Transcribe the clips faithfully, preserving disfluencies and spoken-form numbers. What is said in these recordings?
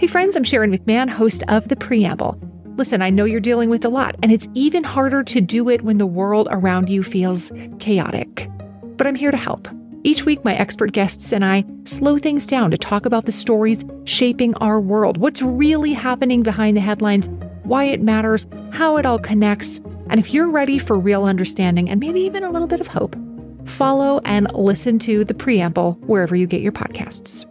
Hey friends, I'm Sharon McMahon, host of The Preamble. Listen, I know you're dealing with a lot, and it's even harder to do it when the world around you feels chaotic. But I'm here to help. Each week, my expert guests and I slow things down to talk about the stories shaping our world, what's really happening behind the headlines, why it matters, how it all connects, and if you're ready for real understanding and maybe even a little bit of hope, follow and listen to The Preamble wherever you get your podcasts.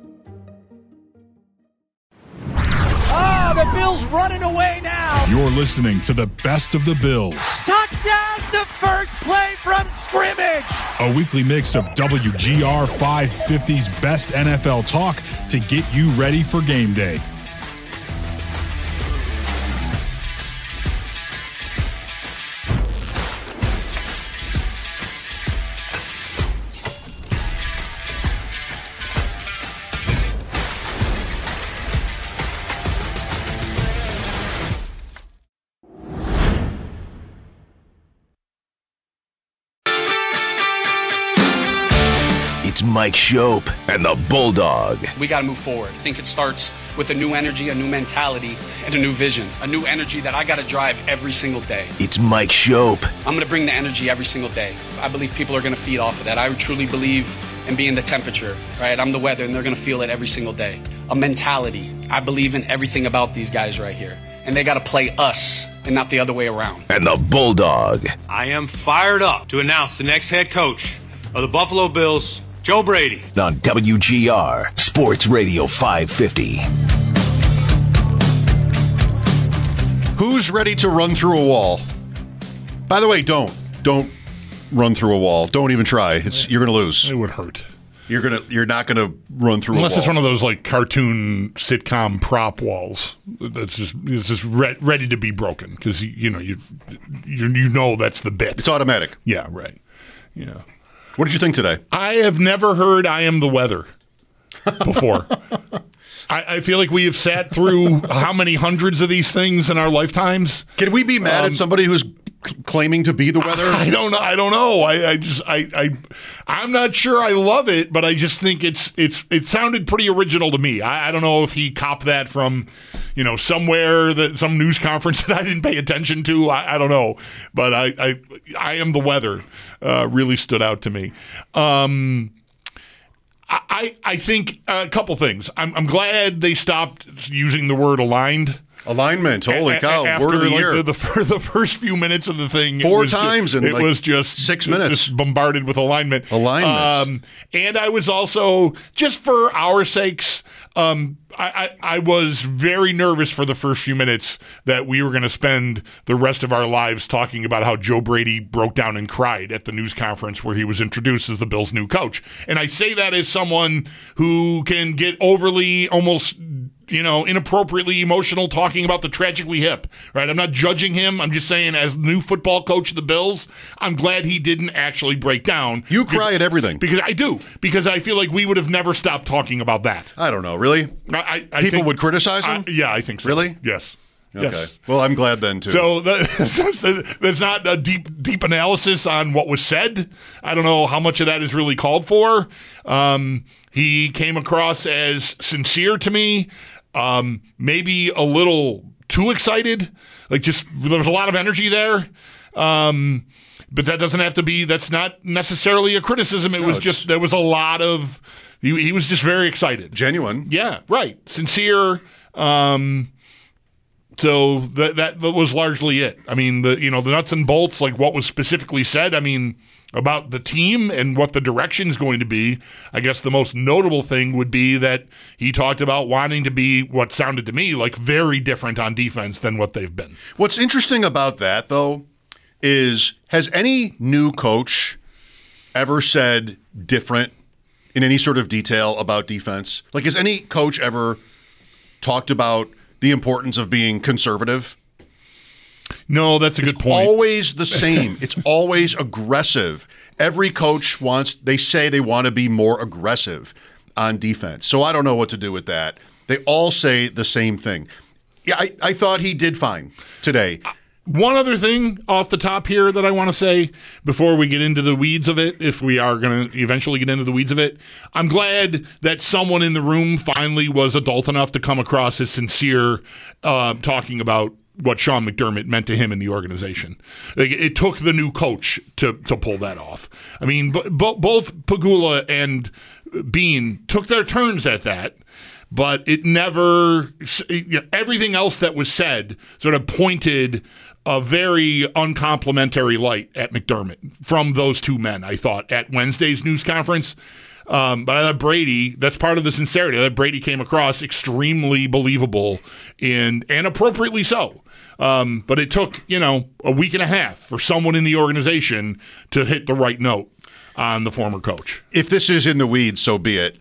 Ah, the Bills running away now. You're listening to the best of the Bills. Touchdown, the first play from scrimmage. A weekly mix of W G R five fifty's best N F L talk to get you ready for game day. It's Mike Schopp and the Bulldog. We got to move forward. I think it starts with a new energy, a new mentality, and a new vision. A new energy that I got to drive every single day. It's Mike Schopp. I'm going to bring the energy every single day. I believe people are going to feed off of that. I truly believe in being the temperature, right? I'm the weather, and they're going to feel it every single day. A mentality. I believe in everything about these guys right here. And they got to play us and not the other way around. And the Bulldog. I am fired up to announce the next head coach of the Buffalo Bills, Joe Brady. On W G R Sports Radio five fifty. Who's ready to run through a wall? By the way, don't. Don't run through a wall. Don't even try. It's you're going to lose. It would hurt. You're going to you're not going to run through Unless a wall. it's one of those like cartoon sitcom prop walls that's just it's just re- ready to be broken because you know you, you you know that's the bit. It's automatic. Yeah, right. Yeah. What did you think today? I have never heard I Am the Weather before. I, I feel like we have sat through how many hundreds of these things in our lifetimes. Can we be mad Um, at somebody who's c- claiming to be the weather? I don't know. I don't know. I, I just I, I I'm not sure I love it, but I just think it's it's it sounded pretty original to me. I, I don't know if he copped that from, you know, somewhere that some news conference that I didn't pay attention to. I, I don't know, but I I I Am the Weather uh, really stood out to me. Um, I I think a couple things. I'm I'm glad they stopped using the word aligned. Alignment. Holy A- cow. After Word of the like year. the, the, the first few minutes of the thing. Four it was times ju- in It like was just six minutes. Just bombarded with alignment. Alignments. Um, and I was also, just for our sakes, um, I, I, I was very nervous for the first few minutes that we were going to spend the rest of our lives talking about how Joe Brady broke down and cried at the news conference where he was introduced as the Bills' new coach. And I say that as someone who can get overly, almost, you know, inappropriately emotional talking about the tragically hip, right? I'm not judging him. I'm just saying as new football coach of the Bills, I'm glad he didn't actually break down. You because, cry at everything. Because I do. Because I feel like we would have never stopped talking about that. I don't know. Really? I, I, I People think, would criticize him? I, yeah, I think so. Really? Yes. Okay. Yes. Well, I'm glad then, too. So that, that's not a deep deep analysis on what was said. I don't know how much of that is really called for. Um, he came across as sincere to me, um, maybe a little too excited. Like just there was a lot of energy there. Um, but that doesn't have to be, that's not necessarily a criticism. It No, was it's- just, there was a lot of, he, he was just very excited. Genuine. Yeah, right. Sincere. Um, so that, that that was largely it. I mean, the you know the nuts and bolts, like what was specifically said. I mean, about the team and what the direction is going to be. I guess the most notable thing would be that he talked about wanting to be what sounded to me like very different on defense than what they've been. What's interesting about that, though, is has any new coach ever said different in any sort of detail about defense? Like, has any coach ever talked about the importance of being conservative? No, that's a it's good point. Always the same. It's always aggressive. Every coach wants, they say they want to be more aggressive on defense. So I don't know what to do with that. They all say the same thing. Yeah, I, I thought he did fine today. one other thing off the top here that I want to say before we get into the weeds of it, if we are going to eventually get into the weeds of it, I'm glad that someone in the room finally was adult enough to come across as sincere, uh, talking about what Sean McDermott meant to him in the organization. Like, it took the new coach to to pull that off. I mean, b- b- both Pegula and Bean took their turns at that, but it never, you know, everything else that was said sort of pointed a very uncomplimentary light at McDermott from those two men, I thought, at Wednesday's news conference. Um, but I thought Brady, that's part of the sincerity. I thought Brady came across extremely believable and, and appropriately so. Um, but it took, you know, a week and a half for someone in the organization to hit the right note on the former coach. If this is in the weeds, so be it.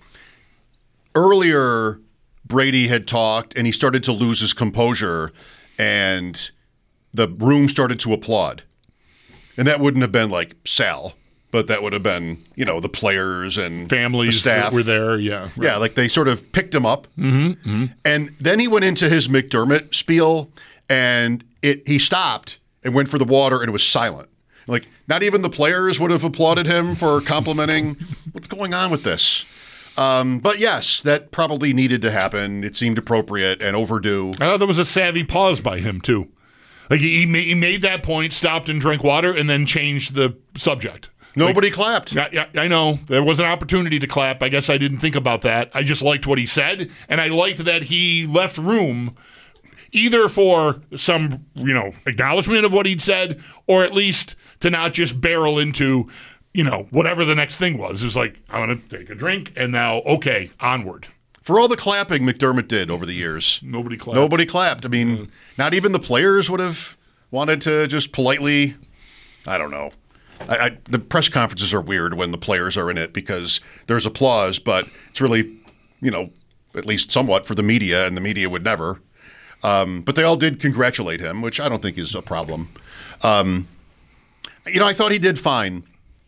Earlier, Brady had talked and he started to lose his composure and the room started to applaud. And that wouldn't have been like Sal, but that would have been, you know, the players and families the staff that were there. Yeah. Right. Yeah, like they sort of picked him up. Mm-hmm, mm-hmm. And then he went into his McDermott spiel and it he stopped and went for the water and it was silent. Like, not even the players would have applauded him for complimenting. What's going on with this? Um, but yes, that probably needed to happen. It seemed appropriate and overdue. I thought there was a savvy pause by him, too. Like, he made, he made that point, stopped and drank water, and then changed the subject. Nobody like, clapped. Yeah, yeah, I know. There was an opportunity to clap. I guess I didn't think about that. I just liked what he said, and I liked that he left room either for some, you know, acknowledgement of what he'd said, or at least to not just barrel into, you know, whatever the next thing was. It was like, I'm going to take a drink, and now, okay, onward. For all the clapping McDermott did over the years. Nobody clapped. Nobody clapped. I mean, mm. not even the players would have wanted to just politely, I don't know. I, I, the press conferences are weird when the players are in it because there's applause, but it's really, you know, at least somewhat for the media, and the media would never. Um, but they all did congratulate him, which I don't think is a problem. Um, you know, I thought he did fine.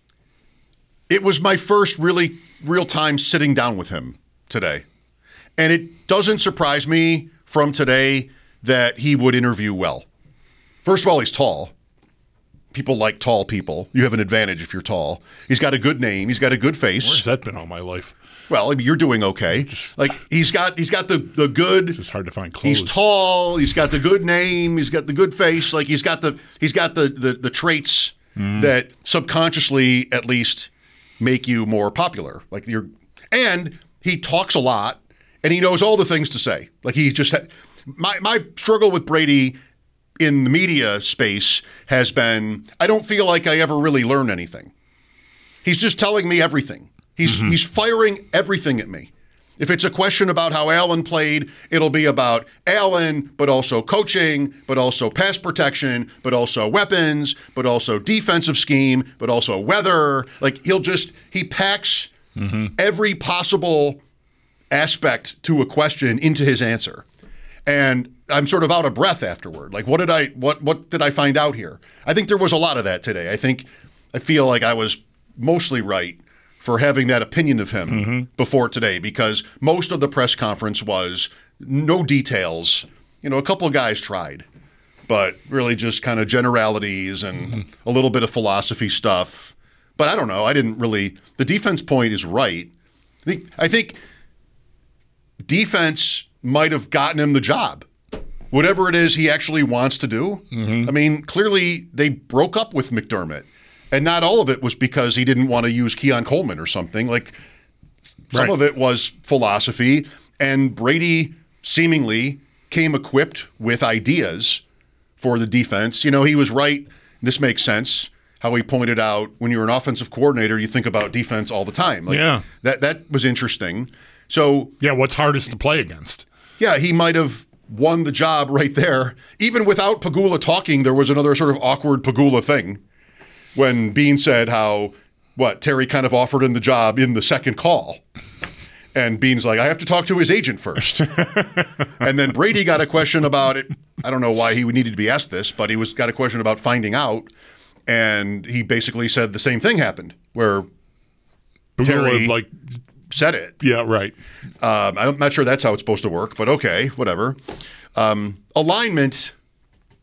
It was my first really real time sitting down with him today. And it doesn't surprise me from today that he would interview well. First of all, he's tall. People like tall people. You have an advantage if you're tall. He's got a good name. He's got a good face. Where's that been all my life? Well, I mean, you're doing okay. Just, like he's got he's got the, the good. It's just hard to find clothes. He's tall. He's got the good name. He's got the good face. Like he's got the he's got the the, the traits mm. that subconsciously at least make you more popular. Like you're, and he talks a lot. And he knows all the things to say. Like he just had, my my struggle with Brady in the media space has been I don't feel like I ever really learn anything. He's just telling me everything. He's mm-hmm. he's firing everything at me. If it's a question about how Allen played, it'll be about Allen, but also coaching, but also pass protection, but also weapons, but also defensive scheme, but also weather. Like he'll just he packs mm-hmm. every possible aspect to a question into his answer. And I'm sort of out of breath afterward. Like, what did I what what did I find out here? I think there was a lot of that today. I think I feel like I was mostly right for having that opinion of him mm-hmm. before today, because most of the press conference was no details. You know, a couple of guys tried, but really just kind of generalities and mm-hmm. a little bit of philosophy stuff. But I don't know. I didn't really. The defense point is right. I think. I think defense might have gotten him the job. Whatever it is he actually wants to do. Mm-hmm. I mean, clearly they broke up with McDermott. And not all of it was because he didn't want to use Keon Coleman or something. Like, some right. of it was philosophy. And Brady seemingly came equipped with ideas for the defense. You know, he was right. This makes sense. How he pointed out, when you're an offensive coordinator, you think about defense all the time. Like, yeah. That, that was interesting. So yeah, what's hardest to play against? Yeah, he might have won the job right there. Even without Pegula talking, there was another sort of awkward Pegula thing when Bean said how, what, Terry kind of offered him the job in the second call. And Bean's like, I have to talk to his agent first. And then Brady got a question about it. I don't know why he needed to be asked this, but he was got a question about finding out. And he basically said the same thing happened, where Pegula Terry like said it. Yeah, right. Um, I'm not sure that's how it's supposed to work, but okay, whatever. Um, alignment,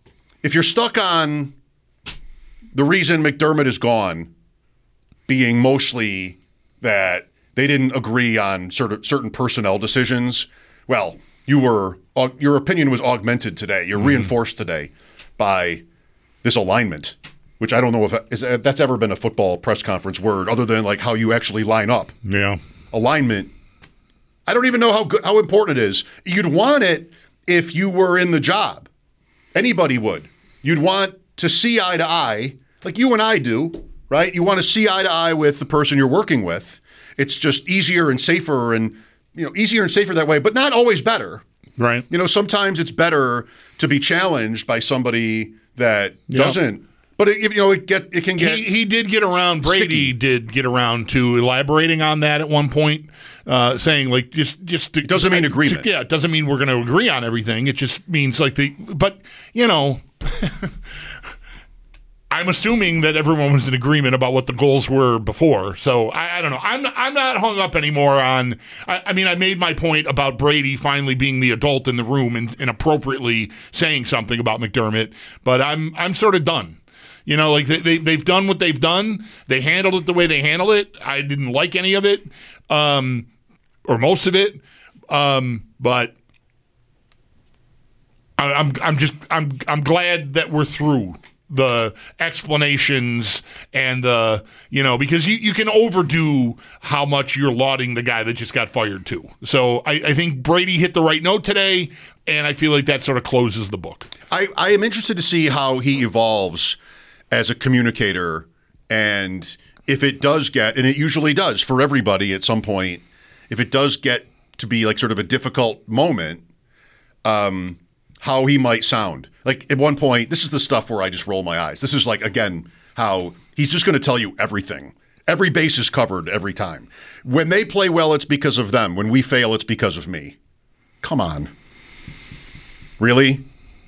if you're stuck on the reason McDermott is gone being mostly that they didn't agree on sort of certain personnel decisions, well, you were your opinion was augmented today. You're mm-hmm. reinforced today by this alignment, which I don't know if is, that's ever been a football press conference word other than like how you actually line up. Yeah. Alignment. I don't even know how good, how important it is. You'd want it if you were in the job. Anybody would. You'd want to see eye to eye, like you and I do, right? You want to see eye to eye with the person you're working with. It's just easier and safer and, you know, easier and safer that way, but not always better. Right. You know, sometimes it's better to be challenged by somebody that yep. doesn't. But it, you know, it get it can get. He, he did get around. Brady sticky. did get around to elaborating on that at one point, uh, saying like just just to, it doesn't mean agreement. To, yeah, it doesn't mean we're going to agree on everything. It just means like the. But you know, I'm assuming that everyone was in agreement about what the goals were before. So I, I don't know. I'm not, I'm not hung up anymore on. I, I mean, I made my point about Brady finally being the adult in the room and, and appropriately saying something about McDermott. But I'm I'm sort of done. You know, like they, they, they've done what they've done. They handled it the way they handled it. I didn't like any of it, um, or most of it. Um, but I, I'm I'm just I'm I'm glad that we're through the explanations and the, you know, because you, you can overdo how much you're lauding the guy that just got fired too. So I, I think Brady hit the right note today, and I feel like that sort of closes the book. I, I am interested to see how he evolves as a communicator, and if it does get, and it usually does for everybody at some point, if it does get to be like sort of a difficult moment, um, how he might sound. Like at one point, this is the stuff where I just roll my eyes. This is like, again, how he's just going to tell you everything. Every base is covered every time. When they play well, it's because of them. When we fail, it's because of me. Come on. Really?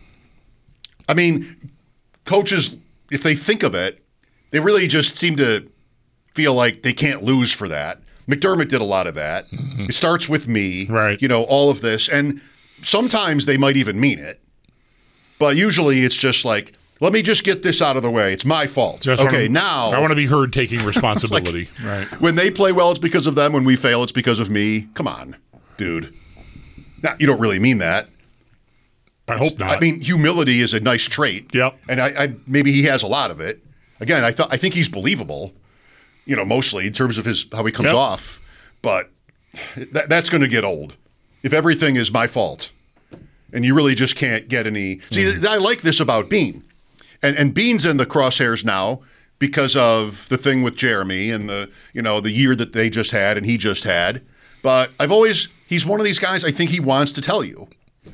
I mean, coaches, if they think of it, they really just seem to feel like they can't lose for that. McDermott did a lot of that. Mm-hmm. It starts with me, right? You know, all of this. And sometimes they might even mean it. But usually it's just like, let me just get this out of the way. It's my fault. Just okay, wanna, now. I want to be heard taking responsibility. like, right. When they play well, it's because of them. When we fail, it's because of me. Come on, dude. Now, you don't really mean that. I hope not. I mean, humility is a nice trait. Yep. And I, I maybe he has a lot of it. Again, I thought I think he's believable, you know, mostly in terms of his how he comes yep. off. But that, that's going to get old. If everything is my fault, and you really just can't get any. See, mm. I like this about Bean, and and Bean's in the crosshairs now because of the thing with Jeremy and the you know the year that they just had and he just had. But I've always he's one of these guys. I think he wants to tell you,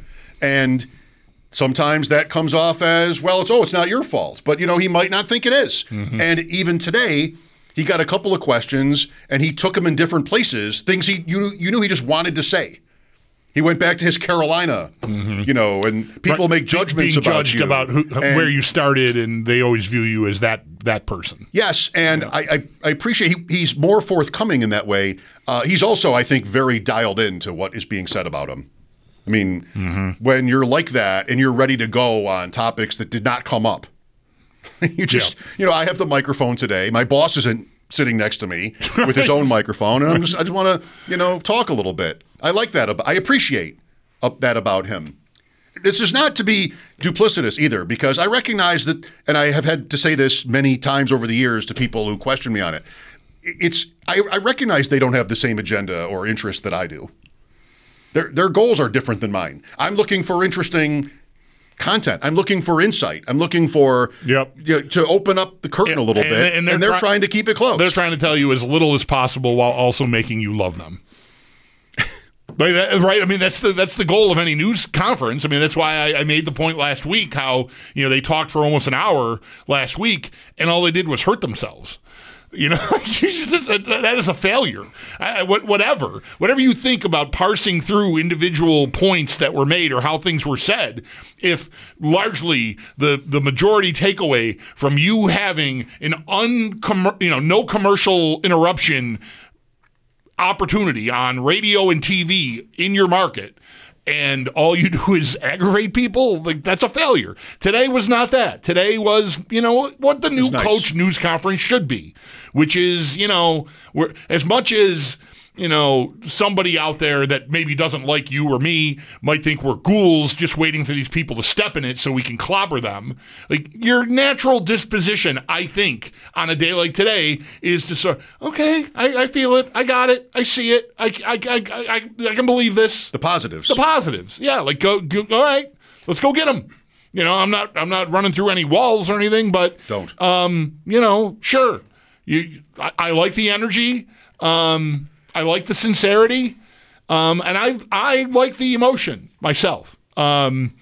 and sometimes that comes off as, well, it's, oh, it's not your fault. But, you know, he might not think it is. Mm-hmm. And even today, he got a couple of questions, and he took them in different places, things he you, you knew he just wanted to say. He went back to his Carolina, mm-hmm. you know, and people right. make judgments Being about judged you. about who, and, where you started, and they always view you as that that person. Yes, and yeah. I, I, I appreciate he, he's more forthcoming in that way. Uh, he's also, I think, very dialed into what is being said about him. I mean, mm-hmm. when you're like that and you're ready to go on topics that did not come up, you just, yeah. you know, I have the microphone today. My boss isn't sitting next to me right. with his own microphone, and I'm just, I just want to, you know, talk a little bit. I like that. I appreciate that about him. This is not to be duplicitous either, because I recognize that, and I have had to say this many times over the years to people who question me on it. It's I, I recognize they don't have the same agenda or interest that I do. Their their goals are different than mine. I'm looking for interesting content. I'm looking for insight. I'm looking for yep. you know, to open up the curtain and, a little and, bit, and they're, and they're try- trying to keep it close. They're trying to tell you as little as possible while also making you love them. Like that, right? I mean, that's the that's the goal of any news conference. I mean, that's why I, I made the point last week how, you know, they talked for almost an hour last week, and all they did was hurt themselves. You know, that is a failure. I, whatever. Whatever you think about parsing through individual points that were made or how things were said, if largely the, the majority takeaway from you having an un you know no commercial interruption opportunity on radio and T V in your market and all you do is aggravate people, like that's a failure. Today was not that. Today was, you know, what the new nice. coach news conference should be, which is, you know, we're, as much as, you know, somebody out there that maybe doesn't like you or me might think we're ghouls just waiting for these people to step in it so we can clobber them. Like, your natural disposition, I think, on a day like today is to sort of, okay, I, I feel it, I got it, I see it, I, I, I, I, I can believe this. The positives. The positives, yeah. Like, go, go, all right, let's go get them. You know, I'm not, I'm not running through any walls or anything, but don't. Um, you know, sure. You, I, I like the energy. Um. I like the sincerity, um, and I I like the emotion myself. Um,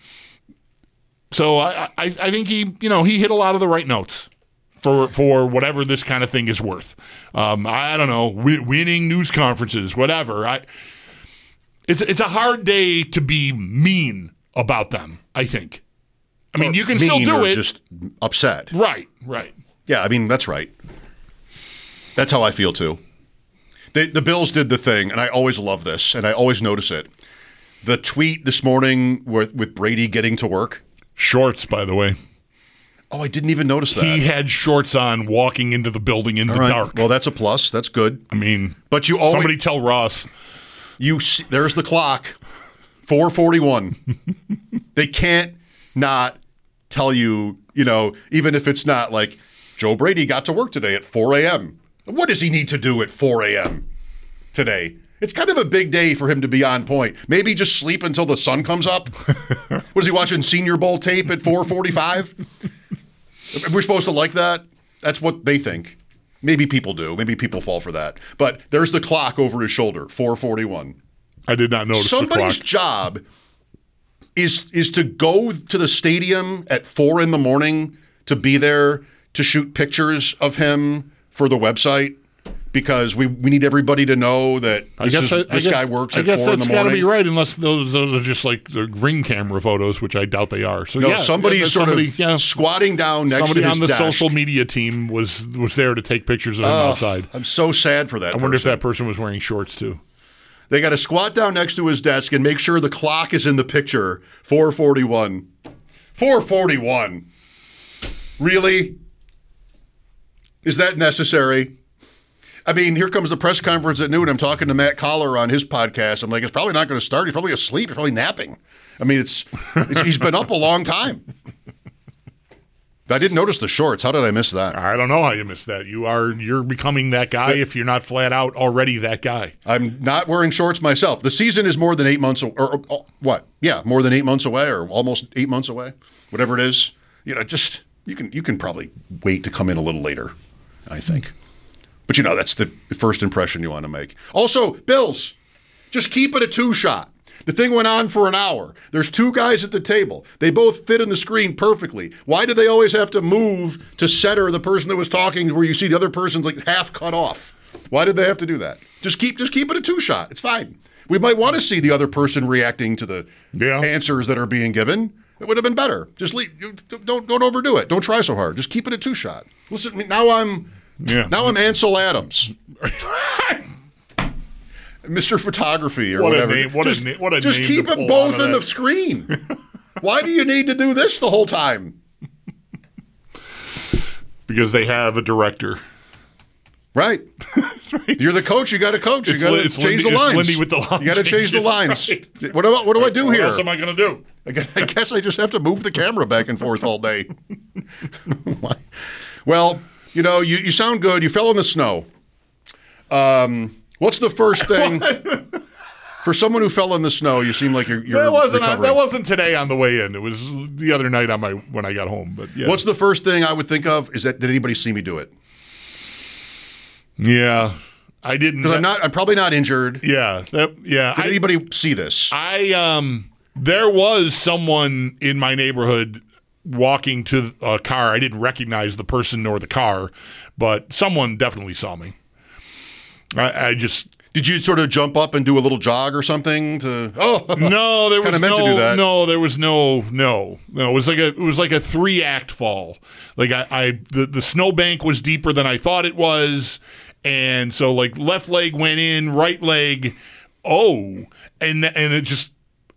so I, I I think he you know he hit a lot of the right notes for for whatever this kind of thing is worth. Um, I don't know, w- winning news conferences, whatever. I it's it's a hard day to be mean about them. I think. I mean, you can mean still do or it. Just upset. Right. Right. Yeah, I mean that's right. That's how I feel too. They, the Bills did the thing, and I always love this, and I always notice it. The tweet this morning with, with Brady getting to work. Shorts, by the way. Oh, I didn't even notice that. He had shorts on walking into the building in All the right. dark. Well, that's a plus. That's good. I mean, but you always, somebody tell Ross. You see, there's the clock, four forty-one. They can't not tell you, you know, even if it's not like Joe Brady got to work today at four a.m. What does he need to do at four a.m. today? It's kind of a big day for him to be on point. Maybe just sleep until the sun comes up. What is he watching, Senior Bowl tape at four forty-five? We're supposed to like that? That's what they think. Maybe people do. Maybe people fall for that. But there's the clock over his shoulder, four forty-one. I did not notice Somebody's the clock. job is is to go to the stadium at four in the morning to be there to shoot pictures of him for the website, because we, we need everybody to know that this, I guess is, I, this I guy guess, works I at guess four in the that's got to morning. be right, unless those those are just like the ring camera photos, which I doubt they are. So No, yeah, somebody's yeah, sort somebody, of yeah, squatting down next somebody to his on the desk. social media team was was there to take pictures of him Oh, outside. I'm so sad for that I wonder person. if that person was wearing shorts too. They got to squat down next to his desk and make sure the clock is in the picture. four forty-one. four forty-one. Really? Is that necessary? I mean, here comes the press conference at noon. I'm talking to Matt Collar on his podcast. I'm like, it's probably not going to start. He's probably asleep. He's probably napping. I mean, it's, it's he's been up a long time. I didn't notice the shorts. How did I miss that? I don't know how you missed that. You are you're becoming that guy if you're not flat out already that guy. I'm not wearing shorts myself. The season is more than eight months, or, or, or what? Yeah, more than eight months away, or almost eight months away, whatever it is. You know, just you can you can probably wait to come in a little later, I think. But you know, that's the first impression you want to make. Also, Bills, just keep it a two shot. The thing went on for an hour. There's two guys at the table. They both fit in the screen perfectly. Why do they always have to move to center the person that was talking where you see the other person's like half cut off? Why did they have to do that? Just keep just keep it a two shot. It's fine. We might want to see the other person reacting to the Yeah. answers that are being given. It would have been better. Just leave. Don't don't overdo it. Don't try so hard. Just keep it a two shot. Listen, now I'm Yeah. now I'm Ansel Adams. Mister Photography or What a whatever. name- what a just, na- what a just name keep to it pull both out of in the that. screen. Why do you need to do this the whole time? Because they have a director. Right. You're the coach. You got to coach. You It's got Lin- to it's change Lindy- the it's lines. Lindy with the line You got to change the changes, lines. right. What do I, what do I do What here? else am I going to do? I gu- I guess I just have to move the camera back and forth all day. Well, you know, you, you sound good. You fell in the snow. Um, what's the first thing for someone who fell in the snow? You seem like you're, you're That wasn't recovering. that wasn't today on the way in. It was the other night on my when I got home. But yeah, What's the first thing I would think of? Is that did anybody see me do it? yeah, I didn't. Because I'm not. I'm probably not injured. Yeah, that, yeah. Did I, anybody see this? I um, there was someone in my neighborhood walking to a car. I didn't recognize the person nor the car, but someone definitely saw me. I, I just Did you sort of jump up and do a little jog or something to? Oh no, there was Kinda meant no to do that. no, there was no no no. It was like a it was like a three act fall. Like I, I the the snowbank was deeper than I thought it was, and so like left leg went in, right leg, oh, and and it just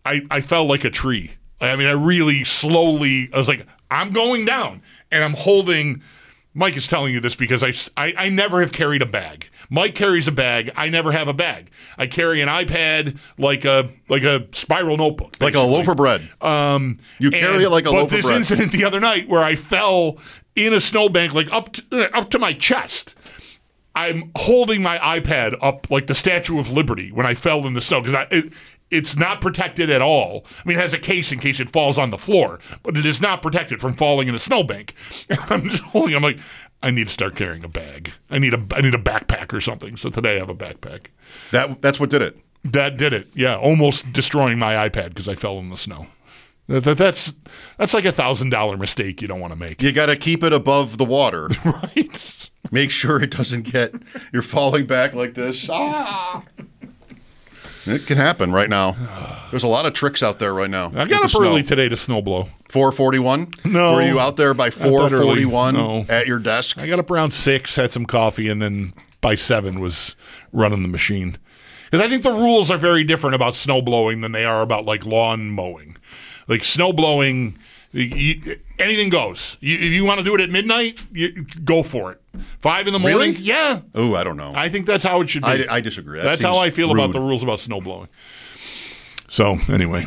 I, I fell like a tree. I mean, I really slowly, I was like, I'm going down. And I'm holding, Mike is telling you this because I, I, I never have carried a bag. Mike carries a bag. I never have a bag. I carry an iPad like a like a spiral notebook. Basically. Like a loaf of bread. Um, you carry and, it like a loaf of bread. But this incident the other night where I fell in a snowbank, like up to, up to my chest. I'm holding my iPad up like the Statue of Liberty when I fell in the snow because it, it's not protected at all. I mean, it has a case in case it falls on the floor, but it is not protected from falling in a snowbank. And I'm just holding. I'm like, I need to start carrying a bag. I need a I need a backpack or something. So today I have a backpack. That that's what did it. That did it. Yeah, almost destroying my iPad because I fell in the snow. That, that, that's that's like a thousand dollar mistake you don't want to make. You got to keep it above the water, right? Make sure it doesn't get. You're falling back like this. Ah. It can happen right now. There's a lot of tricks out there right now. I got up early today to snowblow. four forty-one? No. Were you out there by four forty-one no. at your desk? I got up around six, had some coffee, and then by seven was running the machine. Because I think the rules are very different about snow blowing than they are about like lawn mowing. Like snow blowing, you, anything goes. You, if you want to do it at midnight, you, go for it. Five in the morning? Really? Yeah. Oh, I don't know. I think that's how it should be. I, I disagree. That that's how I feel rude. about the rules about snow blowing. So, anyway.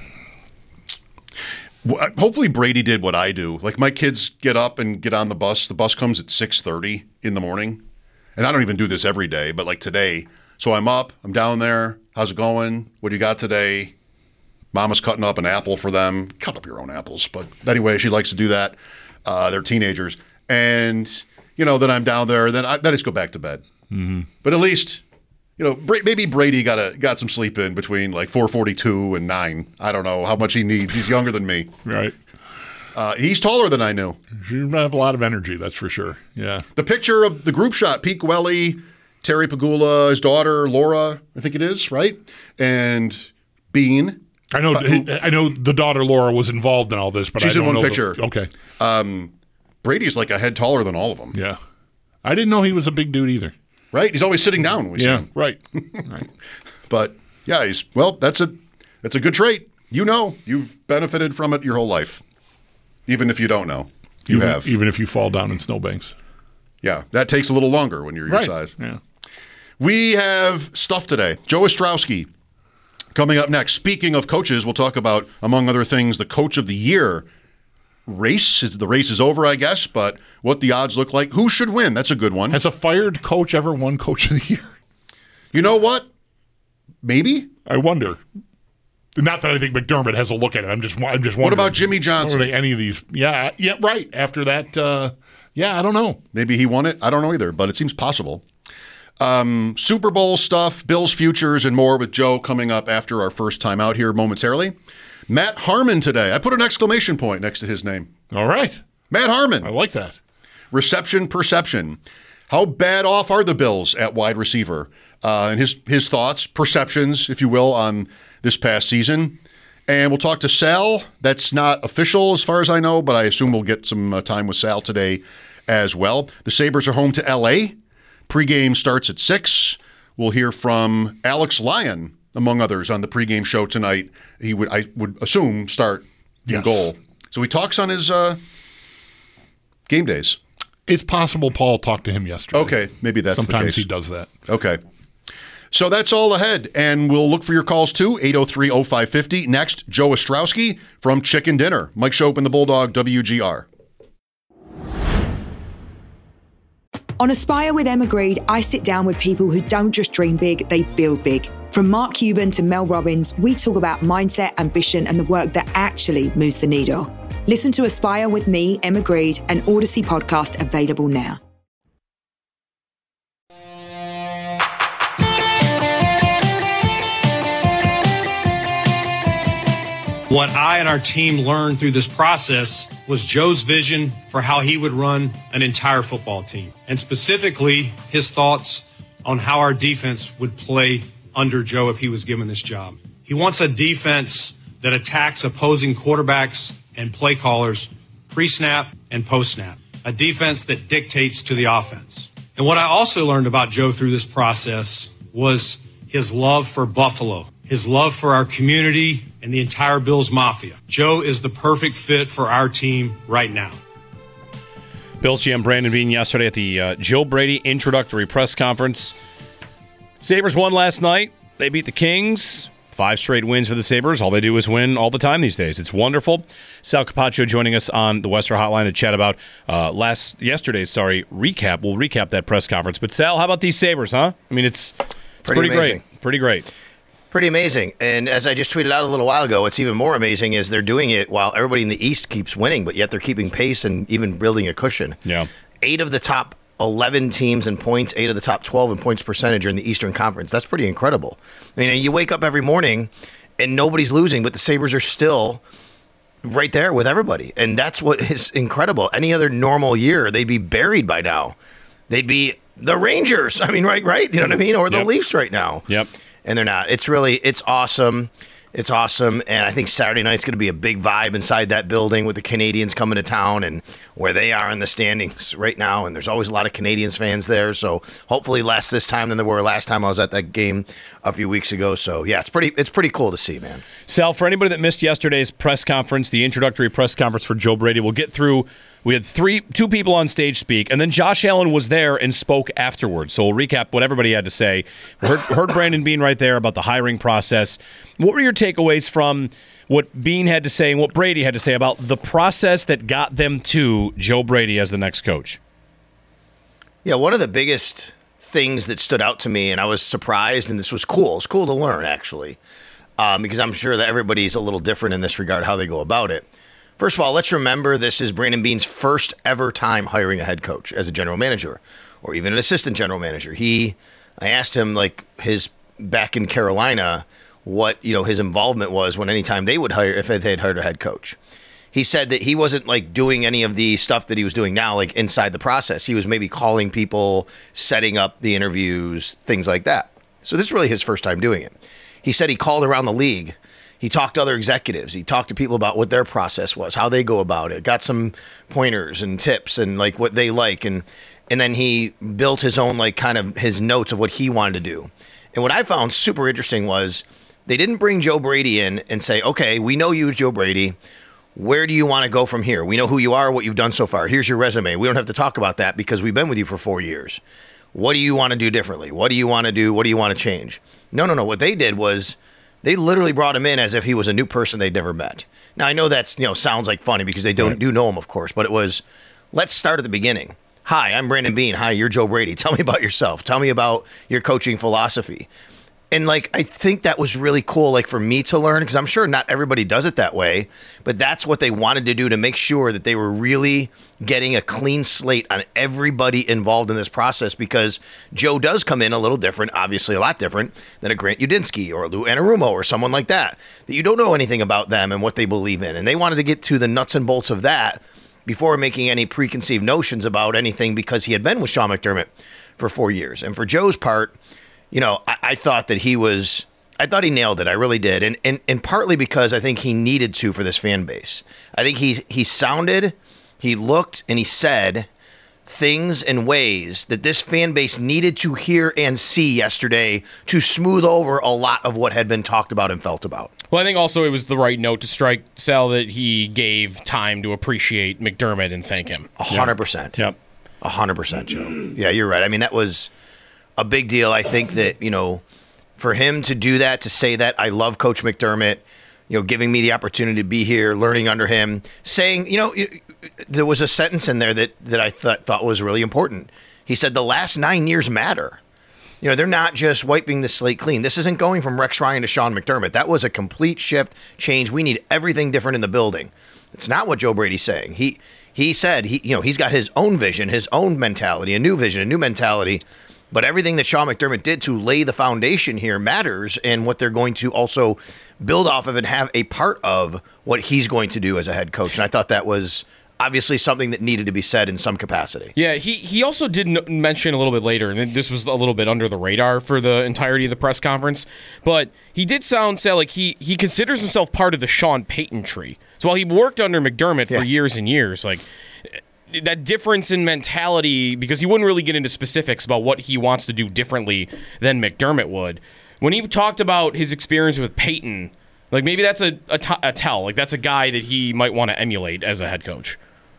Well, hopefully Brady did what I do. Like my kids get up and get on the bus. The bus comes at six thirty in the morning. And I don't even do this every day, but like today. So I'm up. I'm down there. How's it going? What do you got today? Mama's cutting up an apple for them. Cut up your own apples. But anyway, she likes to do that. Uh, they're teenagers. And, you know, then I'm down there. Then I, then I just go back to bed. Mm-hmm. But at least, you know, maybe Brady got a, got some sleep in between like four forty-two and nine. I don't know how much he needs. He's younger than me. Right. Uh, he's taller than I knew. You have a lot of energy, that's for sure. Yeah. The picture of the group shot, Pete Gwelly, Terry Pagula, his daughter, Laura, I think it is, right? And Bean. I know. Uh, who, I know the daughter Laura was involved in all this, but she's I don't in one know picture. The, okay. Um, Brady's like a head taller than all of them. Yeah, I didn't know he was a big dude either. Right? He's always sitting down when we see yeah, him. right. right. But yeah, he's well. That's a that's a good trait. You know, you've benefited from it your whole life, even if you don't know. You even, have, even if you fall down in snowbanks. Yeah, that takes a little longer when you're your right. size. Yeah. We have stuff today. Joe Ostrowski. Coming up next, speaking of coaches, we'll talk about, among other things, the Coach of the Year race. The race is over, I guess, but what the odds look like. Who should win? That's a good one. Has a fired coach ever won Coach of the Year? You know what? Maybe. I wonder. Not that I think McDermott has a look at it. I'm just, I'm just wondering. What about Jimmy Johnson? Any of these? Yeah, yeah, right. After that, uh, yeah, I don't know. Maybe he won it. I don't know either, but it seems possible. Um, Super Bowl stuff, Bills futures, and more with Joe coming up after our first time out here momentarily. Matt Harmon today. I put an exclamation point next to his name. All right. Matt Harmon. I like that. Reception perception. How bad off are the Bills at wide receiver? Uh, and his, his thoughts, perceptions, if you will, on this past season. And we'll talk to Sal. That's not official as far as I know, but I assume we'll get some uh, time with Sal today as well. The Sabres are home to L A. Pregame starts at six. We'll hear from Alex Lyon, among others, on the pregame show tonight. He would, I would assume, start in yes. goal. So he talks on his uh, game days. It's possible Paul talked to him yesterday. Okay, maybe that's Sometimes the case. he does that. Okay. So that's all ahead, and we'll look for your calls too, eight oh three oh five five oh. Next, Joe Ostrowski from Chicken Dinner. Mike Shope and the Bulldog, W G R. On Aspire with Emma Grede, I sit down with people who don't just dream big, they build big. From Mark Cuban to Mel Robbins, we talk about mindset, ambition, and the work that actually moves the needle. Listen to Aspire with me, Emma Grede, an Odyssey podcast available now. What I and our team learned through this process was Joe's vision for how he would run an entire football team, and specifically his thoughts on how our defense would play under Joe if he was given this job. He wants a defense that attacks opposing quarterbacks and play callers pre-snap and post-snap, a defense that dictates to the offense. And what I also learned about Joe through this process was his love for Buffalo his love for our community, and the entire Bills Mafia. Joe is the perfect fit for our team right now. Bills G M Brandon Beane yesterday at the uh, Joe Brady introductory press conference. Sabres won last night. They beat the Kings. Five straight wins for the Sabres. All they do is win all the time these days. It's wonderful. Sal Capaccio joining us on the Western Hotline to chat about uh, last yesterday's sorry recap. We'll recap that press conference. But Sal, how about these Sabres, huh? I mean, it's it's pretty, pretty great. Pretty great. Pretty amazing. And as I just tweeted out a little while ago, what's even more amazing is they're doing it while everybody in the East keeps winning, but yet they're keeping pace and even building a cushion. Yeah. Eight of the top eleven teams in points, eight of the top twelve in points percentage are in the Eastern Conference. That's pretty incredible. I mean, you wake up every morning and nobody's losing, but the Sabres are still right there with everybody. And that's what is incredible. Any other normal year, they'd be buried by now. They'd be the Rangers. I mean, right, right? You know what I mean? Or the yep. Leafs right now. Yep. And they're not. It's really, it's awesome. It's awesome, and I think Saturday night's going to be a big vibe inside that building with the Canadians coming to town and where they are in the standings right now, and there's always a lot of Canadians fans there, so hopefully less this time than there were last time I was at that game a few weeks ago. So, yeah, it's pretty it's pretty cool to see, man. Sal, for anybody that missed yesterday's press conference, the introductory press conference for Joe Brady, we'll get through. We had three, two people on stage speak, and then Josh Allen was there and spoke afterwards. So we'll recap what everybody had to say. We heard, heard Brandon Beane right there about the hiring process. What were your takeaways from what Beane had to say and what Brady had to say about the process that got them to Joe Brady as the next coach? Yeah, one of the biggest things that stood out to me, and I was surprised, and this was cool. It's cool to learn, actually, um, because I'm sure that everybody's a little different in this regard, how they go about it. First of all, let's remember this is Brandon Beane's first ever time hiring a head coach as a general manager or even an assistant general manager. He, I asked him like his back in Carolina, what, you know, his involvement was when anytime they would hire, if they had hired a head coach. He said that he wasn't like doing any of the stuff that he was doing now, like inside the process. He was maybe calling people, setting up the interviews, things like that. So this is really his first time doing it. He said he called around the league. He talked to other executives. He talked to people about what their process was, how they go about it, got some pointers and tips and like what they like. And, and then he built his own, like kind of his notes of what he wanted to do. And what I found super interesting was they didn't bring Joe Brady in and say, okay, we know you as Joe Brady. Where do you want to go from here? We know who you are, what you've done so far. Here's your resume. We don't have to talk about that because we've been with you for four years. What do you want to do differently? What do you want to do? What do you want to change? No, no, no. What they did was they literally brought him in as if he was a new person they'd never met. Now, I know that's, you know, sounds like funny because they don't right. do know him, of course, but it was, let's start at the beginning. Hi, I'm Brandon Beane. Hi, you're Joe Brady. Tell me about yourself. Tell me about your coaching philosophy. And, like, I think that was really cool, like, for me to learn, because I'm sure not everybody does it that way, but that's what they wanted to do to make sure that they were really getting a clean slate on everybody involved in this process, because Joe does come in a little different, obviously a lot different, than a Grant Udinski or a Lou Anarumo or someone like that, that you don't know anything about them and what they believe in. And they wanted to get to the nuts and bolts of that before making any preconceived notions about anything, because he had been with Sean McDermott for four years. And for Joe's part, you know, I, I thought that he was, I thought he nailed it. I really did. And, and and partly because I think he needed to for this fan base. I think he he sounded, he looked, and he said things in ways that this fan base needed to hear and see yesterday to smooth over a lot of what had been talked about and felt about. Well, I think also it was the right note to strike, Sal, that he gave time to appreciate McDermott and thank him. A hundred percent. Yep. A hundred percent, Joe. Yeah, you're right. I mean, that was a big deal. I think that, you know, for him to do that, to say that, I love Coach McDermott, you know, giving me the opportunity to be here, learning under him, saying, you know, there was a sentence in there that, that I thought, thought was really important. He said, the last nine years matter. You know, they're not just wiping the slate clean. This isn't going from Rex Ryan to Sean McDermott. That was a complete shift, change. We need everything different in the building. It's not what Joe Brady's saying. He he said, he you know, he's got his own vision, his own mentality, a new vision, a new mentality. But everything that Sean McDermott did to lay the foundation here matters, and what they're going to also build off of and have a part of what he's going to do as a head coach. And I thought that was obviously something that needed to be said in some capacity. Yeah, he, he also did mention a little bit later, and this was a little bit under the radar for the entirety of the press conference, but he did sound, sound like he, he considers himself part of the Sean Payton tree. So while he worked under McDermott yeah. for years and years, like that difference in mentality, because he wouldn't really get into specifics about what he wants to do differently than McDermott would, when he talked about his experience with Peyton, like maybe that's a, a, t- a tell. Like that's a guy that he might want to emulate as a head coach.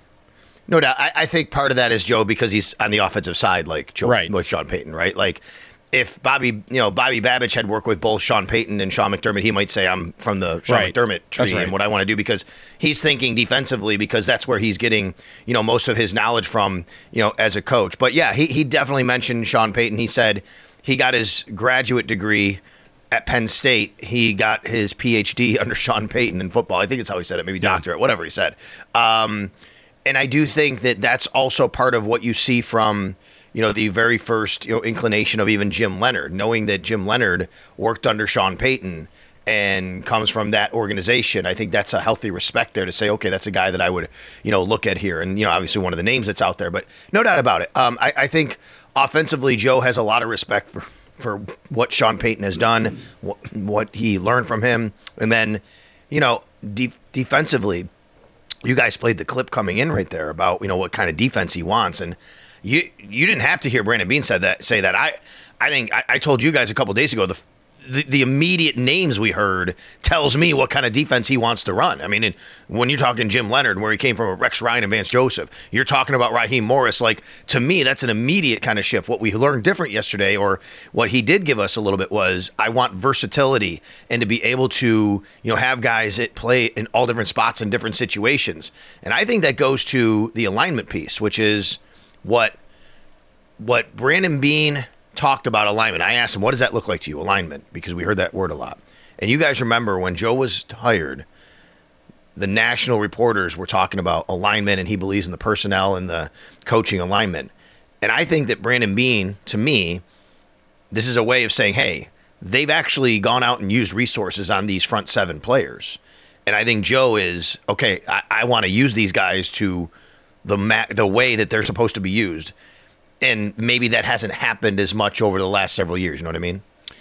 No doubt. I, I think part of that is Joe because he's on the offensive side, like Joe, right. like Sean Payton, right? Like if Bobby, you know, Bobby Babich had worked with both Sean Payton and Sean McDermott, he might say I'm from the Sean right. McDermott tree right. and what I want to do because he's thinking defensively because that's where he's getting, you know, most of his knowledge from, you know, as a coach. But yeah, he he definitely mentioned Sean Payton. He said he got his graduate degree at Penn State. He got his P H D under Sean Payton in football. I think it's how he said it, maybe yeah. doctorate, whatever he said. Um, and I do think that that's also part of what you see from, you know, the very first, you know, inclination of even Jim Leonard, knowing that Jim Leonard worked under Sean Payton and comes from that organization. I think that's a healthy respect there to say, okay, that's a guy that I would, you know, look at here. And, you know, obviously one of the names that's out there, but no doubt about it. Um, I, I think offensively, Joe has a lot of respect for, for what Sean Payton has done, what, what he learned from him. And then, you know, de- defensively, you guys played the clip coming in right there about, you know, what kind of defense he wants. And you you didn't have to hear Brandon Beane said that say that. I I think I, I told you guys a couple days ago the, the the immediate names we heard tells me what kind of defense he wants to run. I mean, and when you're talking Jim Leonard, where he came from, Rex Ryan and Vance Joseph, you're talking about Raheem Morris. Like, to me, that's an immediate kind of shift. What we learned different yesterday, or what he did give us a little bit, was I want versatility and to be able to, you know, have guys that play in all different spots in different situations. And I think that goes to the alignment piece, which is what what Brandon Beane talked about alignment. I asked him, what does that look like to you, alignment? Because we heard that word a lot. And you guys remember when Joe was hired, the national reporters were talking about alignment, and he believes in the personnel and the coaching alignment. And I think that Brandon Beane, to me, this is a way of saying, hey, they've actually gone out and used resources on these front seven players. And I think Joe is, okay, I, I want to use these guys to the ma- the way that they're supposed to be used. And maybe that hasn't happened as much over the last several years. You know what I mean?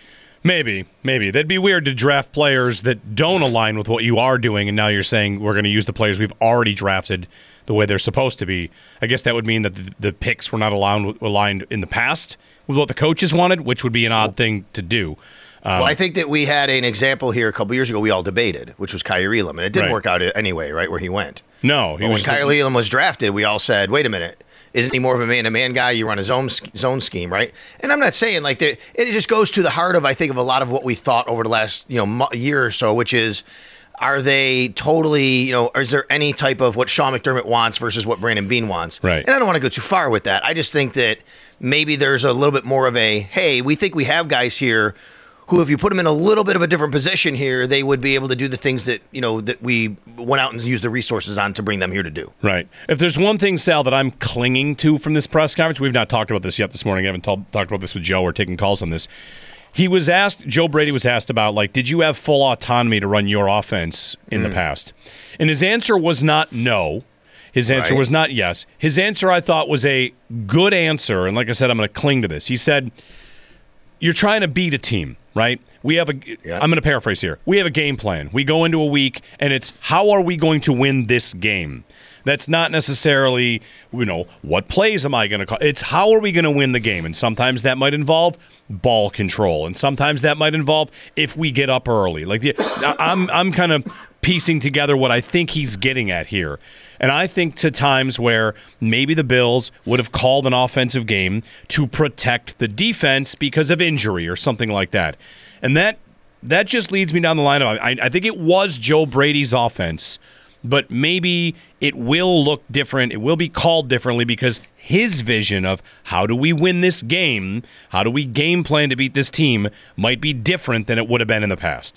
Maybe, maybe. That'd be weird to draft players that don't align with what you are doing, and now you're saying we're going to use the players we've already drafted the way they're supposed to be. I guess that would mean that the, the picks were not aligned, aligned in the past with what the coaches wanted, which would be an odd thing to do. Um, well, I think that we had an example here a couple years ago we all debated, which was Kaiir Elam, and it didn't right. work out anyway, right, where he went. No. He when Kaiir Elam was drafted, we all said, wait a minute. Isn't he more of a man-to-man guy? You run a zone zone scheme, right? And I'm not saying like that. It just goes to the heart of, I think, of a lot of what we thought over the last, you know, year or so, which is, are they totally, you know, is there any type of what Sean McDermott wants versus what Brandon Beane wants? Right. And I don't want to go too far with that. I just think that maybe there's a little bit more of a, hey, we think we have guys here who, if you put them in a little bit of a different position here, they would be able to do the things that, you know, that we went out and used the resources on to bring them here to do. Right. If there's one thing, Sal, that I'm clinging to from this press conference, we've not talked about this yet this morning. I haven't talk, talked about this with Joe or taking calls on this. He was asked, Joe Brady was asked about, like, did you have full autonomy to run your offense in mm. the past? And his answer was not no. His answer right. was not yes. His answer, I thought, was a good answer. And like I said, I'm going to cling to this. He said, you're trying to beat a team, right? We have a, yeah. I'm going to paraphrase here. We have a game plan. We go into a week, and it's how are we going to win this game? That's not necessarily, you know, what plays am I going to call? It's how are we going to win the game? And sometimes that might involve ball control, and sometimes that might involve if we get up early. Like the, I'm, I'm kind of piecing together what I think he's getting at here. And I think to times where maybe the Bills would have called an offensive game to protect the defense because of injury or something like that. And that that just leads me down the line of I, I think it was Joe Brady's offense, but maybe it will look different. It will be called differently because his vision of how do we win this game, how do we game plan to beat this team might be different than it would have been in the past.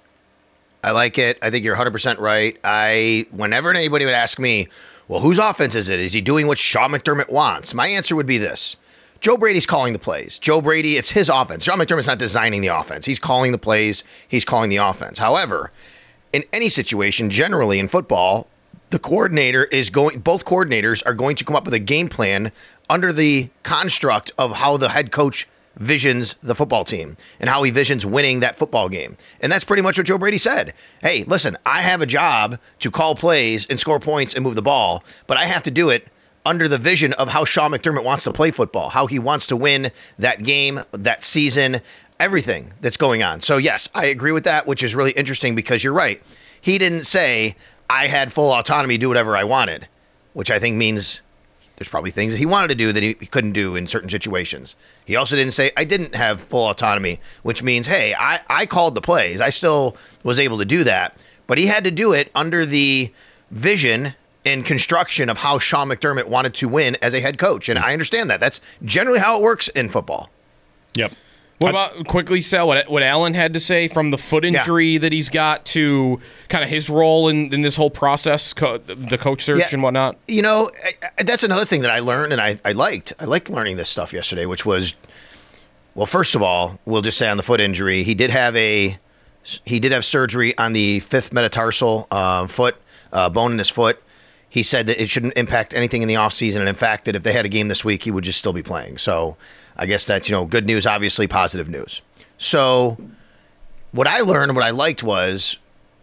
I like it. I think you're one hundred percent right. I, whenever anybody would ask me, well, whose offense is it? Is he doing what Sean McDermott wants? My answer would be this. Joe Brady's calling the plays. Joe Brady, it's his offense. Sean McDermott's not designing the offense. He's calling the plays. He's calling the offense. However, in any situation, generally in football, the coordinator is going, both coordinators are going to come up with a game plan under the construct of how the head coach visions the football team and how he visions winning that football game. And that's pretty much what Joe Brady said. Hey, listen, I have a job to call plays and score points and move the ball, but I have to do it under the vision of how Sean McDermott wants to play football, how he wants to win that game, that season. everything that's going on. So, yes, I agree with that, which is really interesting because you're right. He didn't say, I had full autonomy to do whatever I wanted, which I think means there's probably things that he wanted to do that he, he couldn't do in certain situations. He also didn't say, I didn't have full autonomy, which means, hey, I, I called the plays. I still was able to do that. But he had to do it under the vision and construction of how Sean McDermott wanted to win as a head coach. And I understand that. That's generally how it works in football. Yep. What about, quickly, Sal, what, what Allen had to say from the foot injury yeah. that he's got to kind of his role in, in this whole process, co- the coach search yeah. and whatnot? You know, I, I, that's another thing that I learned and I, I liked. I liked learning this stuff yesterday, which was, well, first of all, we'll just say on the foot injury, he did have a he did have surgery on the fifth metatarsal uh, foot, uh, bone in his foot. He said that it shouldn't impact anything in the offseason, and in fact, that if they had a game this week, he would just still be playing. So I guess that's, you know, good news, obviously positive news. So what I learned, what I liked was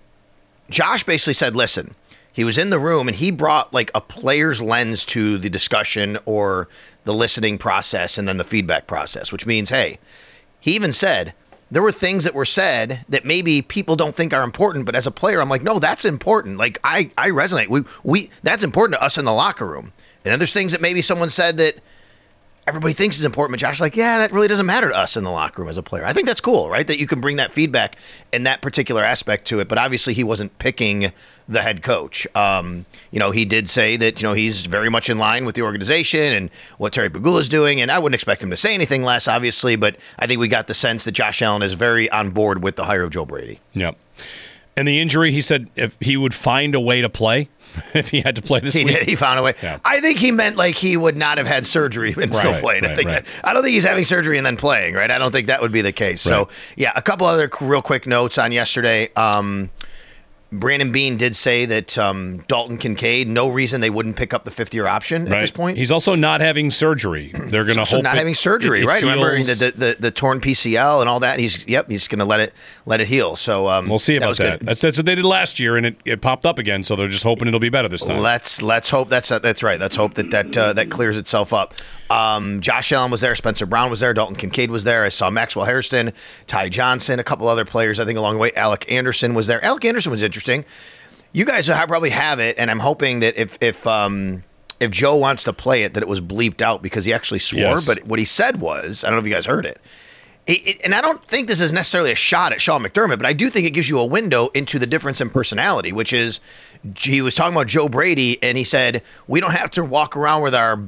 Josh basically said, listen, he was in the room and he brought like a player's lens to the discussion or the listening process and then the feedback process, which means, hey, he even said there were things that were said that maybe people don't think are important, but as a player, I'm like, no, that's important. Like I, I resonate. We, we, that's important to us in the locker room. And then there's things that maybe someone said that everybody thinks is important, but Josh's like, yeah, that really doesn't matter to us in the locker room as a player. I think that's cool, right? That you can bring that feedback and that particular aspect to it. But obviously he wasn't picking the head coach. Um, you know, he did say that, you know, he's very much in line with the organization and what Terry Pegula is doing. And I wouldn't expect him to say anything less, obviously, but I think we got the sense that Josh Allen is very on board with the hire of Joe Brady. Yep. And the injury, he said if he would find a way to play if he had to play this he week. Did. He found a way. Yeah. I think he meant like he would not have had surgery and right, still played. Right, I think. Right. I don't think he's having surgery and then playing, right? I don't think that would be the case. Right. So, yeah, a couple other real quick notes on yesterday. Um, Brandon Beane did say that um, Dalton Kincaid, no reason they wouldn't pick up the fifth-year option right. at this point. He's also not having surgery. They're going to hope not it, having surgery, it, it right? heals. Remember the, the the the torn P C L and all that. He's yep, he's going to let it let it heal. So um, we'll see about that. that. That's, that's what they did last year, and it, it popped up again. So they're just hoping it'll be better this time. Let's let's hope that's that's right. Let's hope that that uh, that clears itself up. Um, Josh Allen was there, Spencer Brown was there, Dalton Kincaid was there. I saw Maxwell Hairston, Ty Johnson, a couple other players. I think along the way, Alec Anderson was there. Alec Anderson was interesting. You guys probably have it, and I'm hoping that if if um, if Joe wants to play it, that it was bleeped out because he actually swore. Yes. But what he said was, I don't know if you guys heard it. It, it, and I don't think this is necessarily a shot at Sean McDermott, but I do think it gives you a window into the difference in personality, which is he was talking about Joe Brady, and he said, we don't have to walk around with our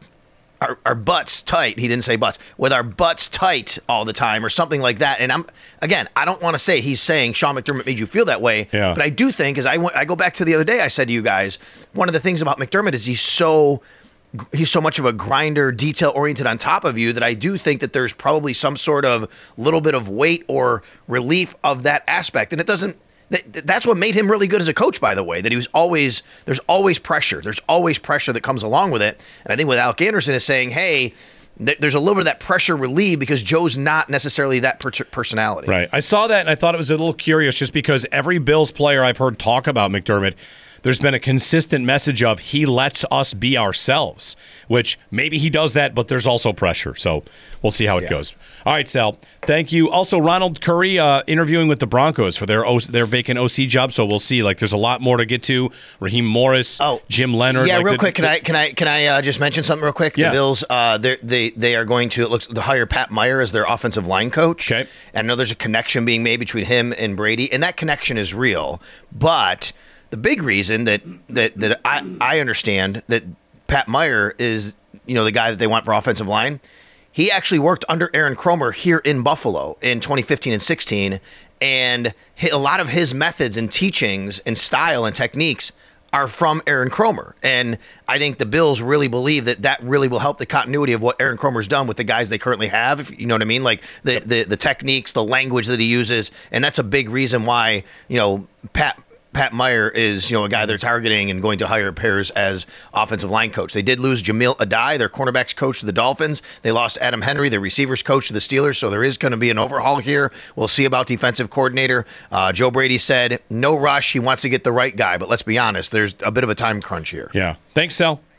Our, our butts tight. He didn't say butts. With our butts tight all the time or something like that. And I'm, again, I don't want to say he's saying Sean McDermott made you feel that way. Yeah. But I do think, as I, went, I go back to the other day, I said to you guys, one of the things about McDermott is he's so he's so much of a grinder, detail-oriented on top of you that I do think that there's probably some sort of little bit of weight or relief of that aspect. And it doesn't, that's what made him really good as a coach, by the way, that he was always, there's always pressure. There's always pressure that comes along with it. And I think with Alec Anderson is saying, hey, th- there's a little bit of that pressure relieved because Joe's not necessarily that per- personality. Right. I saw that and I thought it was a little curious just because every Bills player I've heard talk about McDermott, there's been a consistent message of he lets us be ourselves, which maybe he does that, but there's also pressure. So we'll see how it yeah. goes. All right, Sal. Thank you. Also, Ronald Curry uh, interviewing with the Broncos for their o- their vacant O C job. So we'll see. Like, there's a lot more to get to. Raheem Morris, oh, Jim Leonard. Yeah, like real the, quick. Can the, I can I can I uh, just mention something real quick? Yeah. The Bills, uh, they they are going to it looks to hire Pat Meyer as their offensive line coach. Okay. And I know there's a connection being made between him and Brady, and that connection is real, but the big reason that that that I, I understand that Pat Meyer is, you know, the guy that they want for offensive line, he actually worked under Aaron Kromer here in Buffalo in twenty fifteen and sixteen, and a lot of his methods and teachings and style and techniques are from Aaron Kromer. And I think the Bills really believe that that really will help the continuity of what Aaron Kromer's done with the guys they currently have, if you know what I mean? Like the, the, the techniques, the language that he uses, and that's a big reason why, you know, Pat Pat Meyer is, you know, a guy they're targeting and going to hire pairs as offensive line coach. They did lose Jamil Adai, their cornerbacks coach to the Dolphins. They lost Adam Henry, their receivers coach to the Steelers. So there is going to be an overhaul here. We'll see about defensive coordinator. Uh, Joe Brady said no rush. He wants to get the right guy. But let's be honest, there's a bit of a time crunch here. Yeah. Thanks, Sal.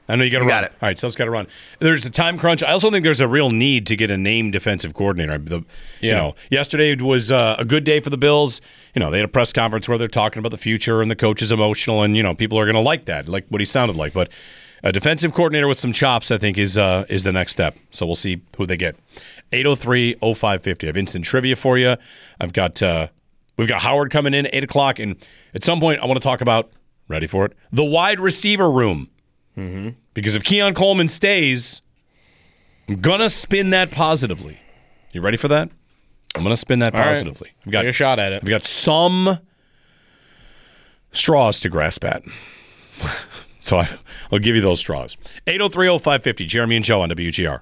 I know you got to You run. got it. All right, so it's got to run. There's a time crunch. I also think there's a real need to get a named defensive coordinator. The, You Yeah. know, yesterday was uh, a good day for the Bills. You know, they had a press conference where they're talking about the future and the coach is emotional, and you know, people are going to like that, like what he sounded like. But a defensive coordinator with some chops, I think, is uh, is the next step. So we'll see who they get. eight oh three oh five five oh. I have instant trivia for you. I've got uh, we've got Howard coming in at eight o'clock, and at some point I want to talk about, ready for it, the wide receiver room. Mm-hmm. Because if Keon Coleman stays, I'm going to spin that positively. You ready for that? I'm going to spin that All right. positively. I've got Take a shot at it. I've got some straws to grasp at. So I, I'll give you those straws. eight oh three oh five five oh. Jeremy and Joe on W G R.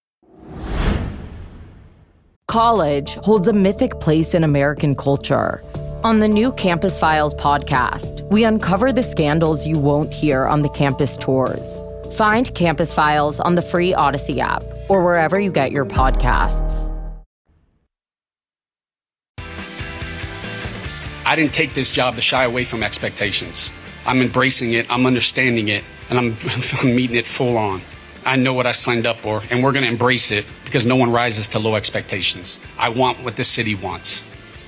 College holds a mythic place in American culture. On the new Campus Files podcast, we uncover the scandals you won't hear on the campus tours. Find Campus Files on the free Odyssey app or wherever you get your podcasts. I didn't take this job to shy away from expectations. I'm embracing it, I'm understanding it, and I'm, I'm meeting it full on. I know what I signed up for, and we're going to embrace it because no one rises to low expectations. I want what this city wants.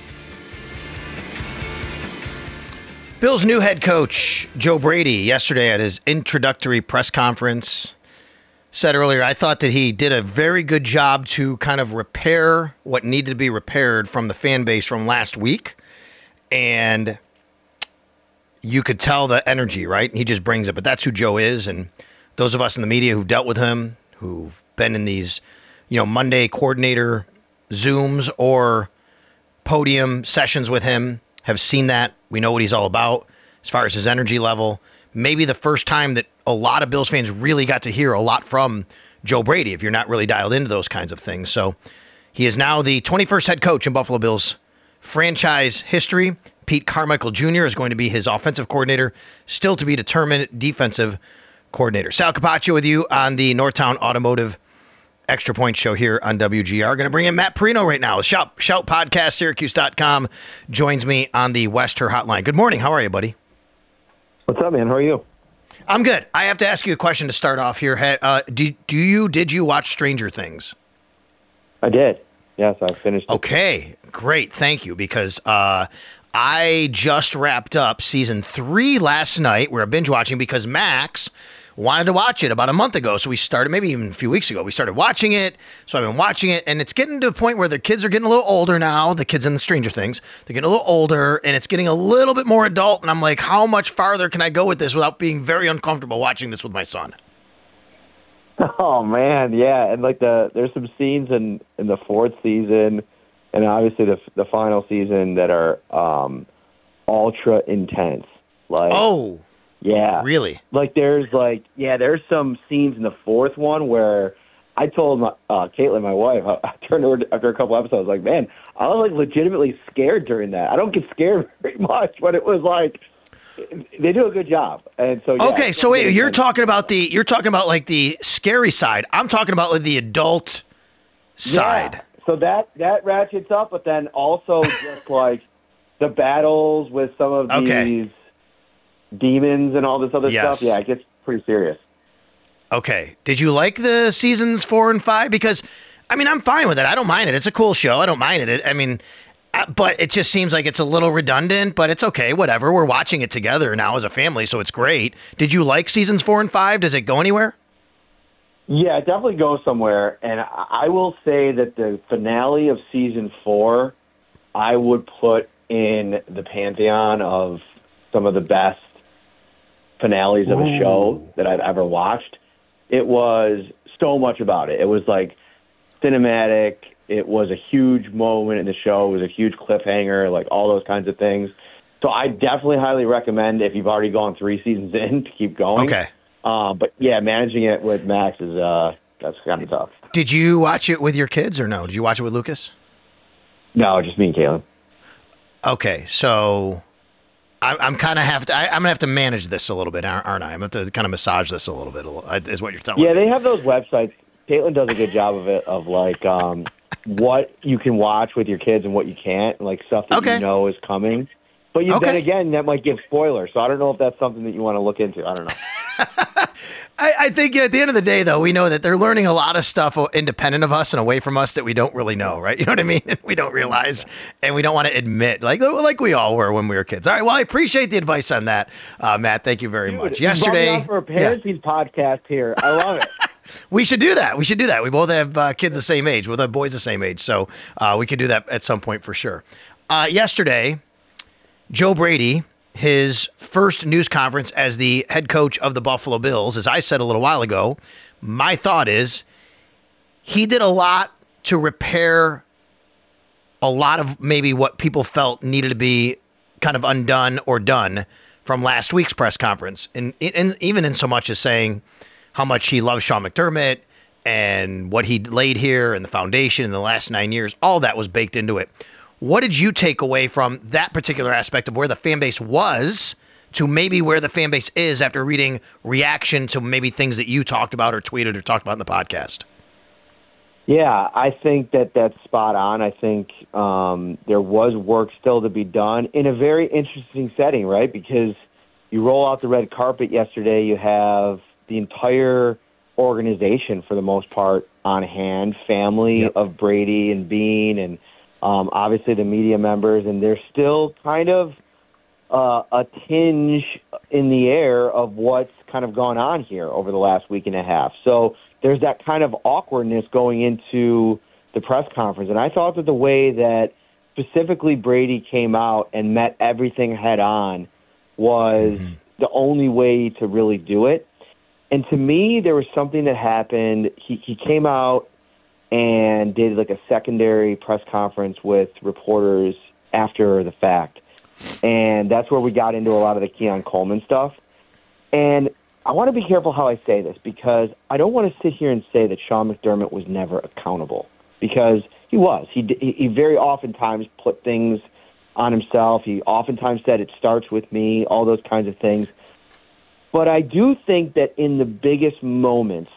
Bills' new head coach, Joe Brady, yesterday at his introductory press conference, said earlier, I thought that he did a very good job to kind of repair what needed to be repaired from the fan base from last week. And you could tell the energy, right? He just brings it. But that's who Joe is. And those of us in the media who've dealt with him, who've been in these, you know, Monday coordinator Zooms or podium sessions with him, have seen that. We know what he's all about as far as his energy level. Maybe the first time that a lot of Bills fans really got to hear a lot from Joe Brady, if you're not really dialed into those kinds of things. So he is now the twenty-first head coach in Buffalo Bills franchise history. Pete Carmichael Junior is going to be his offensive coordinator, still to be determined defensive coordinator. Sal Capaccio with you on the Northtown Automotive Extra Point Show here on W G R. Going to bring in Matt Perino right now. Shout, Shout Podcast, Syracuse dot com joins me on the Wester Hotline. Good morning. How are you, buddy? What's up, man? How are you? I'm good. I have to ask you a question to start off here. Uh, do, do you did you watch Stranger Things? I did. Yes, I finished it. Okay, great. Thank you, because uh, I just wrapped up season three last night. We're binge watching because Max wanted to watch it about a month ago. So we started, maybe even a few weeks ago, we started watching it. So I've been watching it, and it's getting to a point where the kids are getting a little older now, the kids in the Stranger Things. They're getting a little older, and it's getting a little bit more adult. And I'm like, how much farther can I go with this without being very uncomfortable watching this with my son? Oh, man, yeah. And, like, the there's some scenes in, in the fourth season and obviously the the final season that are um, ultra intense. Like, oh, yeah. Really? Like, there's, like, yeah, there's some scenes in the fourth one where I told my, uh, Caitlin, my wife, I, I turned to her after a couple episodes, like, man, I was, like, legitimately scared during that. I don't get scared very much, but it was, like, they do a good job. And so, yeah, okay, so wait, you're talking about the, you're talking about, like, the scary side. I'm talking about, like, the adult side. Yeah. So that, that ratchets up, but then also just, like, the battles with some of okay. these demons and all this other yes. stuff. Yeah, it gets pretty serious. Okay. Did you like the seasons four and five? Because, I mean, I'm fine with it. I don't mind it. It's a cool show. I don't mind it. I mean, but it just seems like it's a little redundant, but it's okay. Whatever. We're watching it together now as a family, so it's great. Did you like seasons four and five? Does it go anywhere? Yeah, it definitely goes somewhere. And I will say that the finale of season four, I would put in the pantheon of some of the best finales of a show that I've ever watched. It was so much about it. It was like cinematic. It was a huge moment in the show. It was a huge cliffhanger, like all those kinds of things. So I definitely highly recommend, if you've already gone three seasons in, to keep going. Okay. Uh, but yeah, managing it with Max is uh, that's kind of tough. Did you watch it with your kids or no? Did you watch it with Lucas? No, just me and Caleb. Okay, so I, I'm kind of have to. I, I'm gonna have to manage this a little bit, aren't I? I'm gonna have to kind of massage this a little bit. Is what you're telling yeah, me? Yeah, they have those websites. Caitlin does a good job of it, of like um, what you can watch with your kids and what you can't, like stuff that okay. you know is coming. But you, okay. then again, that might give spoilers. So I don't know if that's something that you want to look into. I don't know. I, I think at the end of the day, though, we know that they're learning a lot of stuff independent of us and away from us that we don't really know, right? You know what I mean? We don't realize, and we don't want to admit, like like we all were when we were kids. All right, well, I appreciate the advice on that, uh, Matt. Thank you very Dude, much. You Yesterday, brought me out for a parenting yeah. podcast here. I love it. We should do that. We should do that. We both have uh, kids the same age. We both have boys the same age, so uh, we could do that at some point for sure. Uh, yesterday, Joe Brady, his first news conference as the head coach of the Buffalo Bills, as I said a little while ago, my thought is he did a lot to repair a lot of maybe what people felt needed to be kind of undone or done from last week's press conference. And, and even in so much as saying how much he loves Sean McDermott and what he laid here and the foundation in the last nine years, all that was baked into it. What did you take away from that particular aspect of where the fan base was to maybe where the fan base is after reading reaction to maybe things that you talked about or tweeted or talked about in the podcast? Yeah, I think that that's spot on. I think um, there was work still to be done in a very interesting setting, right? Because you roll out the red carpet yesterday, you have the entire organization, for the most part, on hand, family yep. of Brady and Beane, and um, obviously the media members, and there's still kind of uh, a tinge in the air of what's kind of gone on here over the last week and a half. So there's that kind of awkwardness going into the press conference, and I thought that the way that specifically Brady came out and met everything head on was mm-hmm. the only way to really do it. And to me, there was something that happened. He he came out and did like a secondary press conference with reporters after the fact. And that's where we got into a lot of the Keon Coleman stuff. And I want to be careful how I say this, because I don't want to sit here and say that Sean McDermott was never accountable, because he was. He he very oftentimes put things on himself. He oftentimes said it starts with me, all those kinds of things. But I do think that in the biggest moments,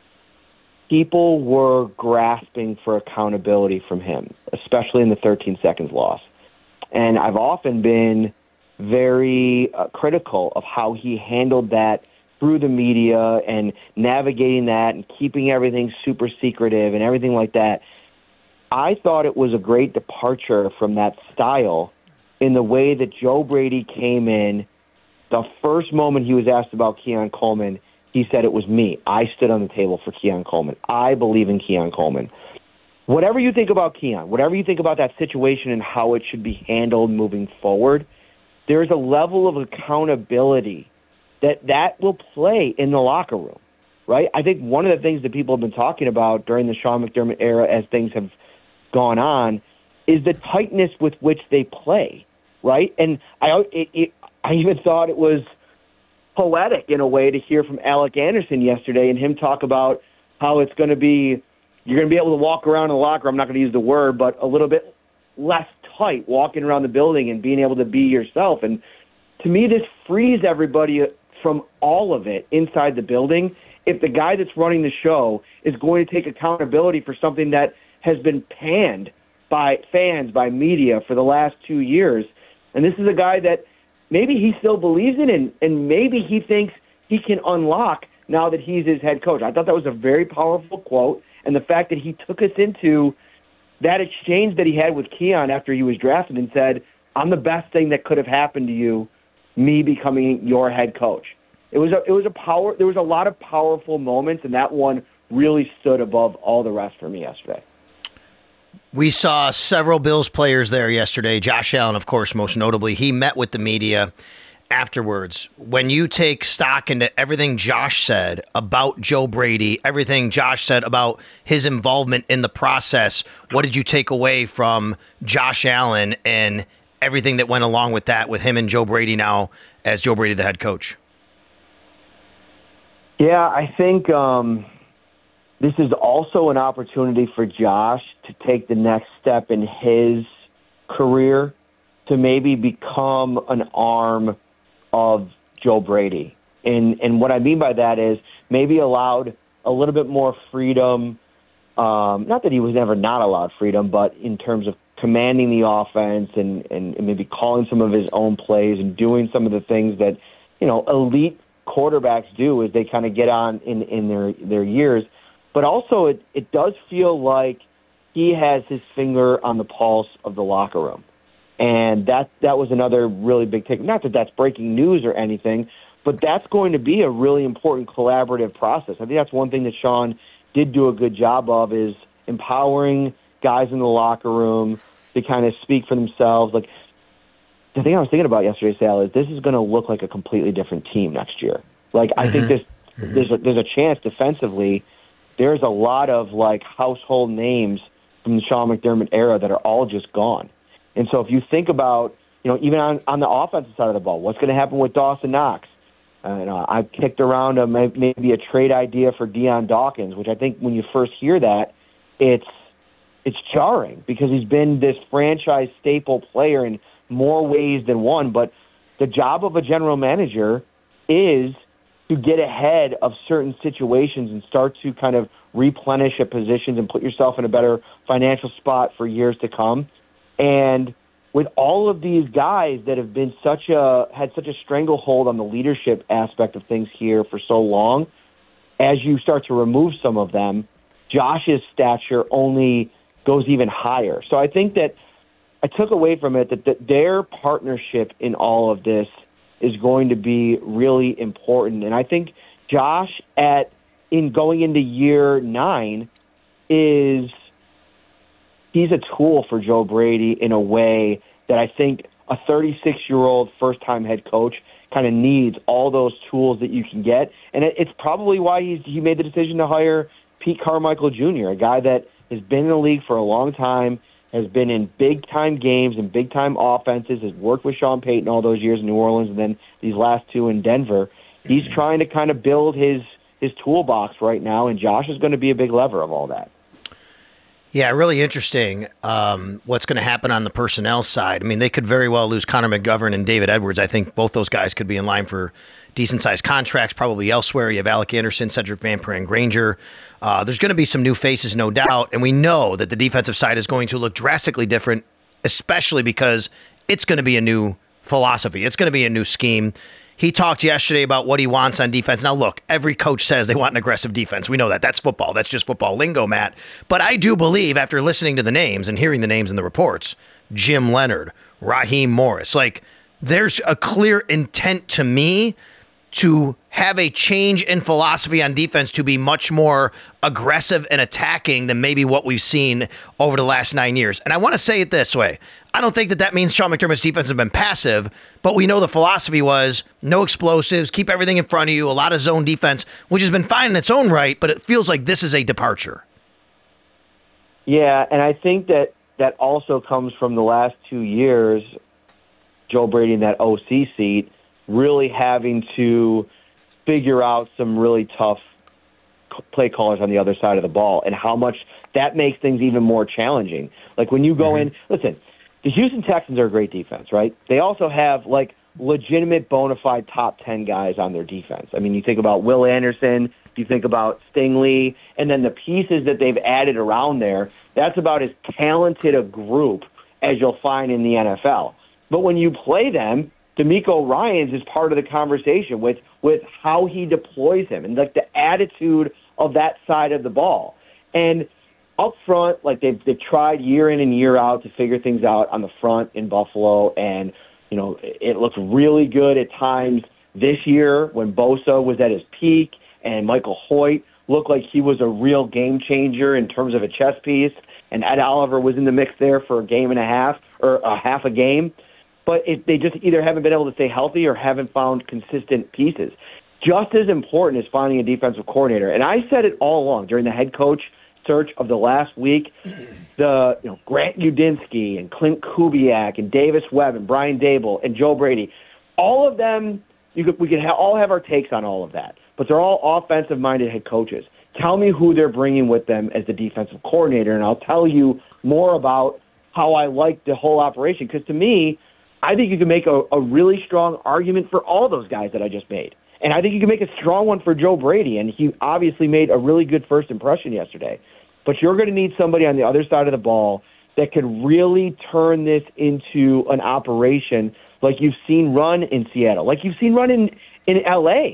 people were grasping for accountability from him, especially in the thirteen seconds loss. And I've often been very uh, critical of how he handled that through the media and navigating that and keeping everything super secretive and everything like that. I thought it was a great departure from that style in the way that Joe Brady came in. The first moment he was asked about Keon Coleman, he said it was me. I stood on the table for Keon Coleman. I believe in Keon Coleman. Whatever you think about Keon, whatever you think about that situation and how it should be handled moving forward, there is a level of accountability that that will play in the locker room, right? I think one of the things that people have been talking about during the Sean McDermott era as things have gone on is the tightness with which they play, right? And I it, it, I even thought it was poetic in a way to hear from Alec Anderson yesterday and him talk about how it's going to be, you're going to be able to walk around in the locker room, I'm not going to use the word, but a little bit less tight, walking around the building and being able to be yourself. And to me, this frees everybody from all of it inside the building if the guy that's running the show is going to take accountability for something that has been panned by fans, by media for the last two years. And this is a guy that maybe he still believes in, and, and maybe he thinks he can unlock now that he's his head coach. I thought that was a very powerful quote, and the fact that he took us into that exchange that he had with Keon after he was drafted and said, I'm the best thing that could have happened to you, me becoming your head coach. It was a, it was a power. There was a lot of powerful moments, and that one really stood above all the rest for me yesterday. We saw several Bills players there yesterday. Josh Allen, of course, most notably. He met with the media afterwards. When you take stock into everything Josh said about Joe Brady, everything Josh said about his involvement in the process, what did you take away from Josh Allen and everything that went along with that, with him and Joe Brady now as Joe Brady, the head coach? Yeah, I think um, this is also an opportunity for Josh to take the next step in his career to maybe become an arm of Joe Brady. And and what I mean by that is maybe allowed a little bit more freedom. Um, not that he was never not allowed freedom, but in terms of commanding the offense and, and, and maybe calling some of his own plays and doing some of the things that, you know, elite quarterbacks do as they kind of get on in, in their, their years. But also it, it does feel like he has his finger on the pulse of the locker room. And that that was another really big take. Not that that's breaking news or anything, but that's going to be a really important collaborative process. I think that's one thing that Sean did do a good job of, is empowering guys in the locker room to kind of speak for themselves. Like, the thing I was thinking about yesterday, Sal, is this is going to look like a completely different team next year. Like, I think this, Mm-hmm. there's a, there's a chance defensively. There's a lot of like household names from the Sean McDermott era that are all just gone. And so if you think about, you know, even on, on the offensive side of the ball, what's going to happen with Dawson Knox? Uh, you know, I've kicked around a, maybe a trade idea for Deion Dawkins, which I think when you first hear that, it's it's jarring because he's been this franchise staple player in more ways than one. But the job of a general manager is to get ahead of certain situations and start to kind of replenish at positions and put yourself in a better financial spot for years to come. And with all of these guys that have been such a had such a stranglehold on the leadership aspect of things here for so long, as you start to remove some of them, Josh's stature only goes even higher. So I think that I took away from it that, that their partnership in all of this is going to be really important. And I think Josh at in going into year nine is he's a tool for Joe Brady in a way that I think a thirty-six-year-old first-time head coach kind of needs all those tools that you can get. And it, it's probably why he's, he made the decision to hire Pete Carmichael Junior, a guy that has been in the league for a long time, has been in big-time games and big-time offenses, has worked with Sean Payton all those years in New Orleans and then these last two in Denver. He's trying to kind of build his, his toolbox right now, and Josh is going to be a big lever of all that. Yeah, really interesting um, what's going to happen on the personnel side. I mean, they could very well lose Connor McGovern and David Edwards. I think both those guys could be in line for decent-sized contracts, probably elsewhere. You have Alec Anderson, Cedric Van Pran Granger. Uh, there's going to be some new faces, no doubt, and we know that the defensive side is going to look drastically different, especially because it's going to be a new philosophy. It's going to be a new scheme. He talked yesterday about what he wants on defense. Now, look, every coach says they want an aggressive defense. We know that. That's football. That's just football lingo, Matt. But I do believe, after listening to the names and hearing the names in the reports, Jim Leonard, Raheem Morris, like, there's a clear intent to me to have a change in philosophy on defense to be much more aggressive and attacking than maybe what we've seen over the last nine years. And I want to say it this way. I don't think that that means Sean McDermott's defense has been passive, but we know the philosophy was no explosives, keep everything in front of you, a lot of zone defense, which has been fine in its own right, but it feels like this is a departure. Yeah, and I think that that also comes from the last two years, Joe Brady in that O C seat, really having to figure out some really tough play callers on the other side of the ball and how much that makes things even more challenging. Like when you go mm-hmm. in, listen, the Houston Texans are a great defense, right? They also have like legitimate bona fide top ten guys on their defense. I mean, you think about Will Anderson, you think about Stingley, and then the pieces that they've added around there, that's about as talented a group as you'll find in the N F L. But when you play them, D'Amico Ryans is part of the conversation with, with how he deploys him and like the attitude of that side of the ball. And up front, like they've, they've tried year in and year out to figure things out on the front in Buffalo. And, you know, it looked really good at times this year when Bosa was at his peak and Michael Hoyt looked like he was a real game changer in terms of a chess piece. And Ed Oliver was in the mix there for a game and a half or a half a game. But it, they just either haven't been able to stay healthy or haven't found consistent pieces. Just as important as finding a defensive coordinator. And I said it all along during the head coach search of the last week. The you know Grant Udinski and Clint Kubiak and Davis Webb and Brian Dable and Joe Brady, all of them, you could, we could ha- all have our takes on all of that. But they're all offensive-minded head coaches. Tell me who they're bringing with them as the defensive coordinator, and I'll tell you more about how I like the whole operation. Because to me, I think you can make a, a really strong argument for all those guys that I just made. And I think you can make a strong one for Joe Brady, and he obviously made a really good first impression yesterday. But you're going to need somebody on the other side of the ball that could really turn this into an operation like you've seen run in Seattle, like you've seen run in, in L A,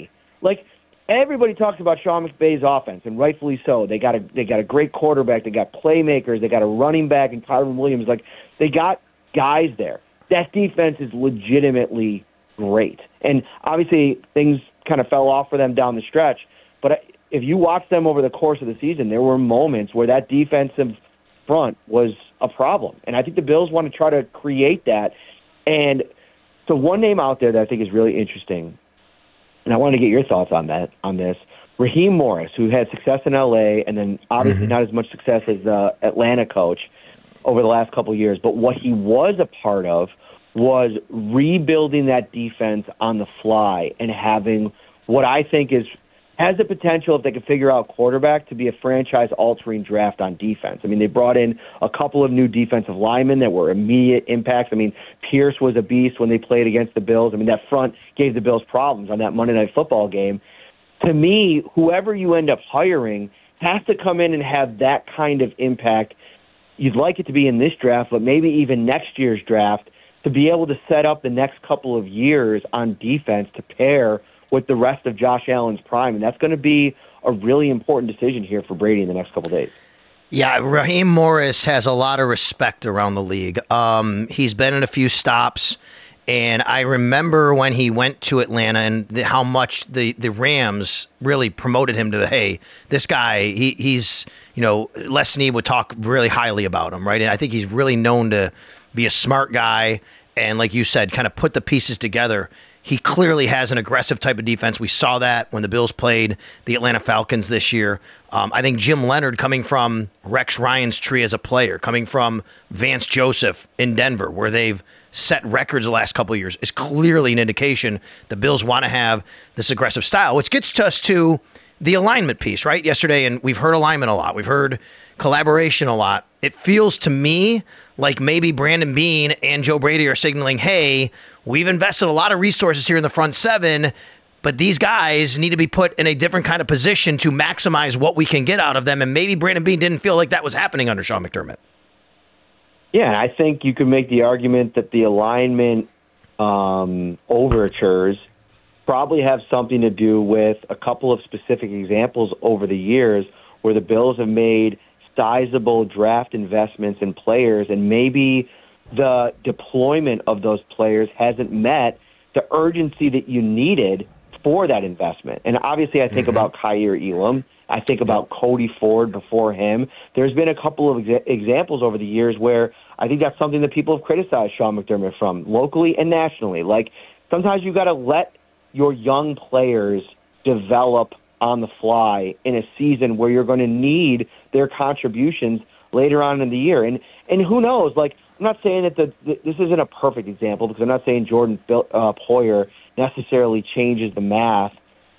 Like, everybody talks about Sean McVay's offense, and rightfully so. They got a they got a great quarterback. They got playmakers. They got a running back and Kyron Williams. Like, they got guys there. That defense is legitimately great. And obviously, things kind of fell off for them down the stretch. But if you watch them over the course of the season, there were moments where that defensive front was a problem. And I think the Bills want to try to create that. And so one name out there that I think is really interesting, and I want to get your thoughts on that, on this, Raheem Morris, who had success in L A and then obviously mm-hmm. not as much success as the Atlanta coach over the last couple of years. But what he was a part of was rebuilding that defense on the fly and having what I think is has the potential, if they can figure out quarterback, to be a franchise-altering draft on defense. I mean, they brought in a couple of new defensive linemen that were immediate impacts. I mean, Pierce was a beast when they played against the Bills. I mean, that front gave the Bills problems on that Monday Night Football game. To me, whoever you end up hiring has to come in and have that kind of impact. You'd like it to be in this draft, but maybe even next year's draft, to be able to set up the next couple of years on defense to pair with the rest of Josh Allen's prime. And that's going to be a really important decision here for Brady in the next couple of days. Yeah, Raheem Morris has a lot of respect around the league. Um, he's been in a few stops, and I remember when he went to Atlanta and the, how much the, the Rams really promoted him to, hey, this guy, he he's, you know, Les Snead would talk really highly about him, right? And I think he's really known to be a smart guy and, like you said, kind of put the pieces together. He clearly has an aggressive type of defense. We saw that when the Bills played the Atlanta Falcons this year. Um, I think Jim Leonard, coming from Rex Ryan's tree as a player, coming from Vance Joseph in Denver, where they've set records the last couple of years, is clearly an indication the Bills want to have this aggressive style, which gets to us to the alignment piece, right? Yesterday, and we've heard alignment a lot. We've heard collaboration a lot. It feels to me like maybe Brandon Beane and Joe Brady are signaling, hey, we've invested a lot of resources here in the front seven, but these guys need to be put in a different kind of position to maximize what we can get out of them. And maybe Brandon Beane didn't feel like that was happening under Sean McDermott. Yeah, I think you could make the argument that the alignment um, overtures probably have something to do with a couple of specific examples over the years where the Bills have made sizable draft investments in players, and maybe the deployment of those players hasn't met the urgency that you needed for that investment. And obviously I think mm-hmm. about Kaiir Elam. I think about Cody Ford before him. There's been a couple of exa- examples over the years where I think that's something that people have criticized Sean McDermott from, locally and nationally. Like, sometimes you got to let your young players develop on the fly in a season where you're going to need their contributions later on in the year. And and who knows, like, I'm not saying that the, the this isn't a perfect example, because I'm not saying Jordan uh, Poyer necessarily changes the math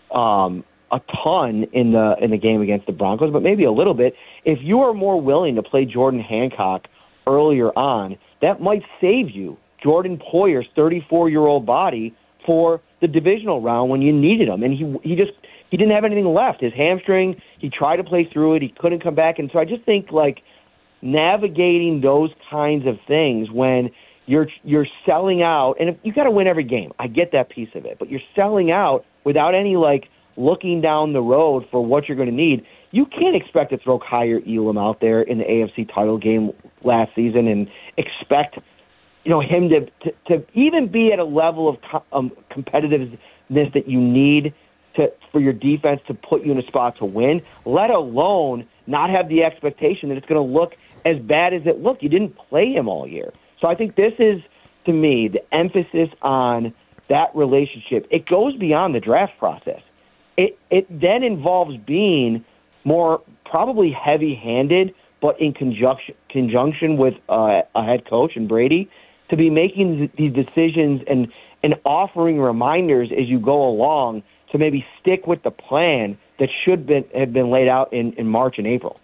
um, a ton in the in the game against the Broncos, but maybe a little bit. If you are more willing to play Jordan Hancock earlier on, that might save you Jordan Poyer's thirty-four-year-old body for the divisional round when you needed him. And he he just he didn't have anything left. His hamstring, he tried to play through it. He couldn't come back. And so I just think, like, navigating those kinds of things when you're you're selling out, and if, you got to win every game. I get that piece of it. But you're selling out without any, like, looking down the road for what you're going to need. You can't expect to throw Kaiir Elam out there in the A F C title game last season and expect, you know, him to, to, to even be at a level of co- um, competitiveness that you need to for your defense to put you in a spot to win, let alone not have the expectation that it's going to look as bad as it looked. You didn't play him all year. So I think this is, to me, the emphasis on that relationship. It goes beyond the draft process. It it then involves being more probably heavy-handed, but in conjunction conjunction with uh, a head coach and Brady, to be making these decisions and, and offering reminders as you go along to maybe stick with the plan that should been, have been laid out in, in March and April.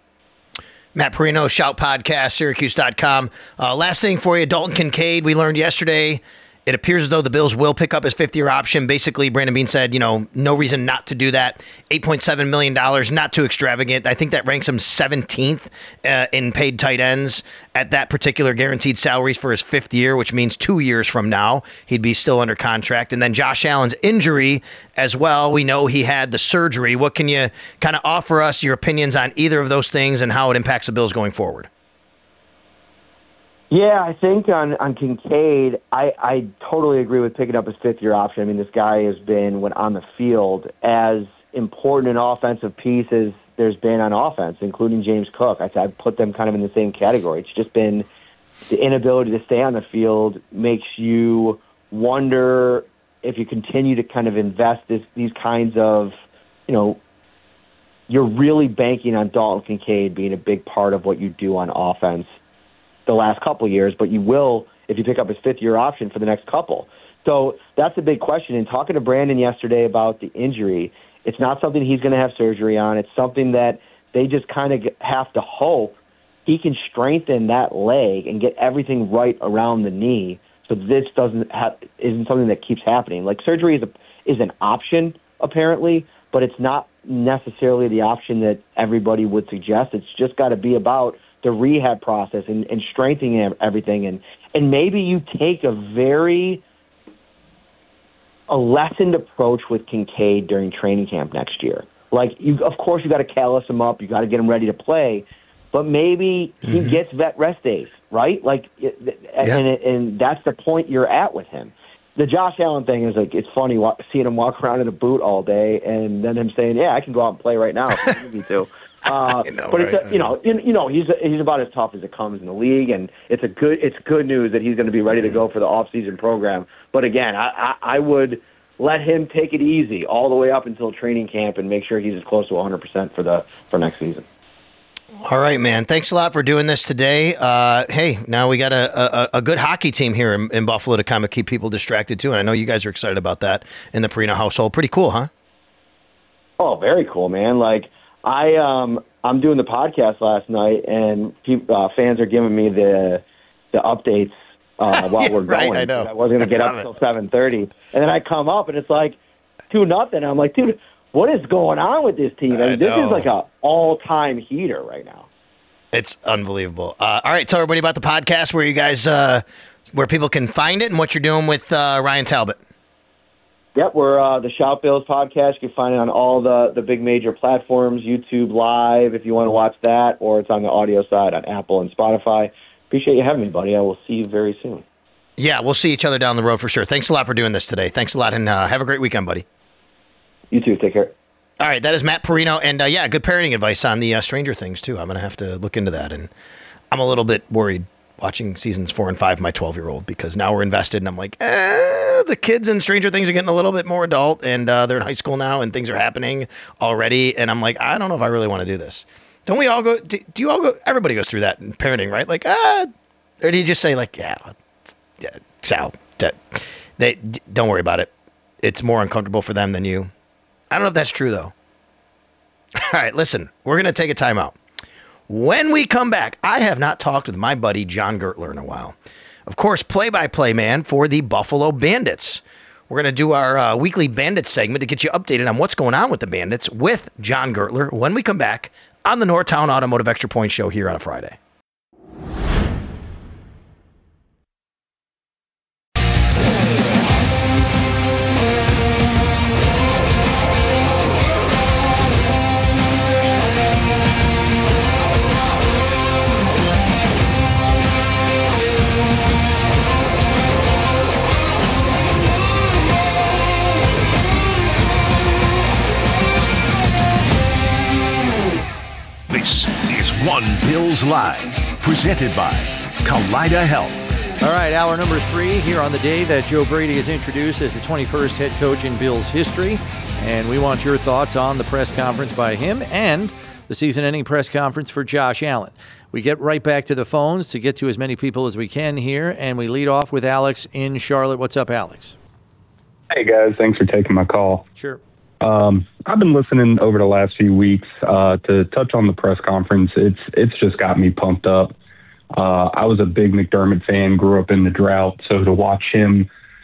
Matt Perino, Shout Podcast, Syracuse dot com. Uh, last thing for you, Dalton Kincaid, we learned yesterday, It appears as though the Bills will pick up his fifth-year option. Basically, Brandon Beane said, you know, no reason not to do that. eight point seven million dollars, not too extravagant. I think that ranks him seventeenth uh, in paid tight ends at that particular guaranteed salaries for his fifth year, which means two years from now, he'd be still under contract. And then Josh Allen's injury as well. We know he had the surgery. What can you kind of offer us your opinions on either of those things and how it impacts the Bills going forward? Yeah, I think on, on Kincaid, I, I totally agree with picking up his fifth-year option. I mean, this guy has been, when on the field, as important an offensive piece as there's been on offense, including James Cook. I, I'd put them kind of in the same category. It's just been the inability to stay on the field makes you wonder if you continue to kind of invest this, these kinds of, you know, you're really banking on Dalton Kincaid being a big part of what you do on offense the last couple of years, but you will if you pick up his fifth-year option for the next couple. So that's a big question. And talking to Brandon yesterday about the injury, it's not something he's going to have surgery on. It's something that they just kind of have to hope he can strengthen that leg and get everything right around the knee so this doesn't have, isn't something that keeps happening. Like, surgery is, a, is an option, apparently, but it's not necessarily the option that everybody would suggest. It's just got to be about the rehab process and, and strengthening everything. And, and maybe you take a very a lessened approach with Kincaid during training camp next year. Like, you, of course, you got to callous him up. You got to get him ready to play. But maybe mm-hmm. he gets vet rest days, right? Like, yeah. and, and that's the point you're at with him. The Josh Allen thing is, like, it's funny walk, seeing him walk around in a boot all day and then him saying, yeah, I can go out and play right now if you need me to. Uh, know, but right? it's a, you know, you, you know, he's a, he's about as tough as it comes in the league, and it's a good it's good news that he's going to be ready to go for the off-season program. But again, I, I, I would let him take it easy all the way up until training camp and make sure he's as close to one hundred percent for the for next season. All right, man. Thanks a lot for doing this today. Uh, hey, now we got a, a, a good hockey team here in, in Buffalo to kind of keep people distracted too, and I know you guys are excited about that in the Perino household. Pretty cool, huh? Oh, very cool, man. Like. I um I'm doing the podcast last night, and people, uh, fans are giving me the the updates uh, while yeah, we're going. Right, I know. I wasn't gonna get up until seven thirty, and then I come up and it's like two nothing. I'm like, dude, what is going on with this team? I mean, I this is like a all time heater right now. It's unbelievable. Uh, all right, tell everybody about the podcast, where you guys uh, where people can find it, and what you're doing with uh, Ryan Talbot. Yep, we're uh, the Shout Bills podcast. You can find it on all the, the big major platforms, YouTube Live if you want to watch that, or it's on the audio side on Apple and Spotify. Appreciate you having me, buddy. I will see you very soon. Yeah, we'll see each other down the road for sure. Thanks a lot for doing this today. Thanks a lot, and uh, have a great weekend, buddy. You too. Take care. All right, that is Matt Perino, and uh, yeah, good parenting advice on the uh, Stranger Things, too. I'm going to have to look into that, and I'm a little bit worried watching seasons four and five of my twelve-year-old, because now we're invested, and I'm like, eh, the kids in Stranger Things are getting a little bit more adult, and uh, they're in high school now, and things are happening already, and I'm like, I don't know if I really want to do this. Don't we all go, do, do you all go, everybody goes through that in parenting, right? Like, ah, or do you just say, like, yeah, yeah Sal, they, don't worry about it. It's more uncomfortable for them than you. I don't know if that's true, though. All right, listen, we're going to take a timeout. When we come back, I have not talked with my buddy John Gertler in a while. Of course, play-by-play man for the Buffalo Bandits. We're going to do our uh, weekly Bandits segment to get you updated on what's going on with the Bandits with John Gertler when we come back on the Northtown Automotive Extra Point Show here on a Friday. This is One Bills Live, presented by Kaleida Health. All right, hour number three here on the day that Joe Brady is introduced as the twenty-first head coach in Bills history. And we want your thoughts on the press conference by him and the season-ending press conference for Josh Allen. We get right back to the phones to get to as many people as we can here, and we lead off with Alex in Charlotte. What's up, Alex? Hey, guys. Thanks for taking my call. Sure. Um, I've been listening over the last few weeks uh, to touch on the press conference. It's it's just got me pumped up. Uh, I was a big McDermott fan, grew up in the drought, so to watch him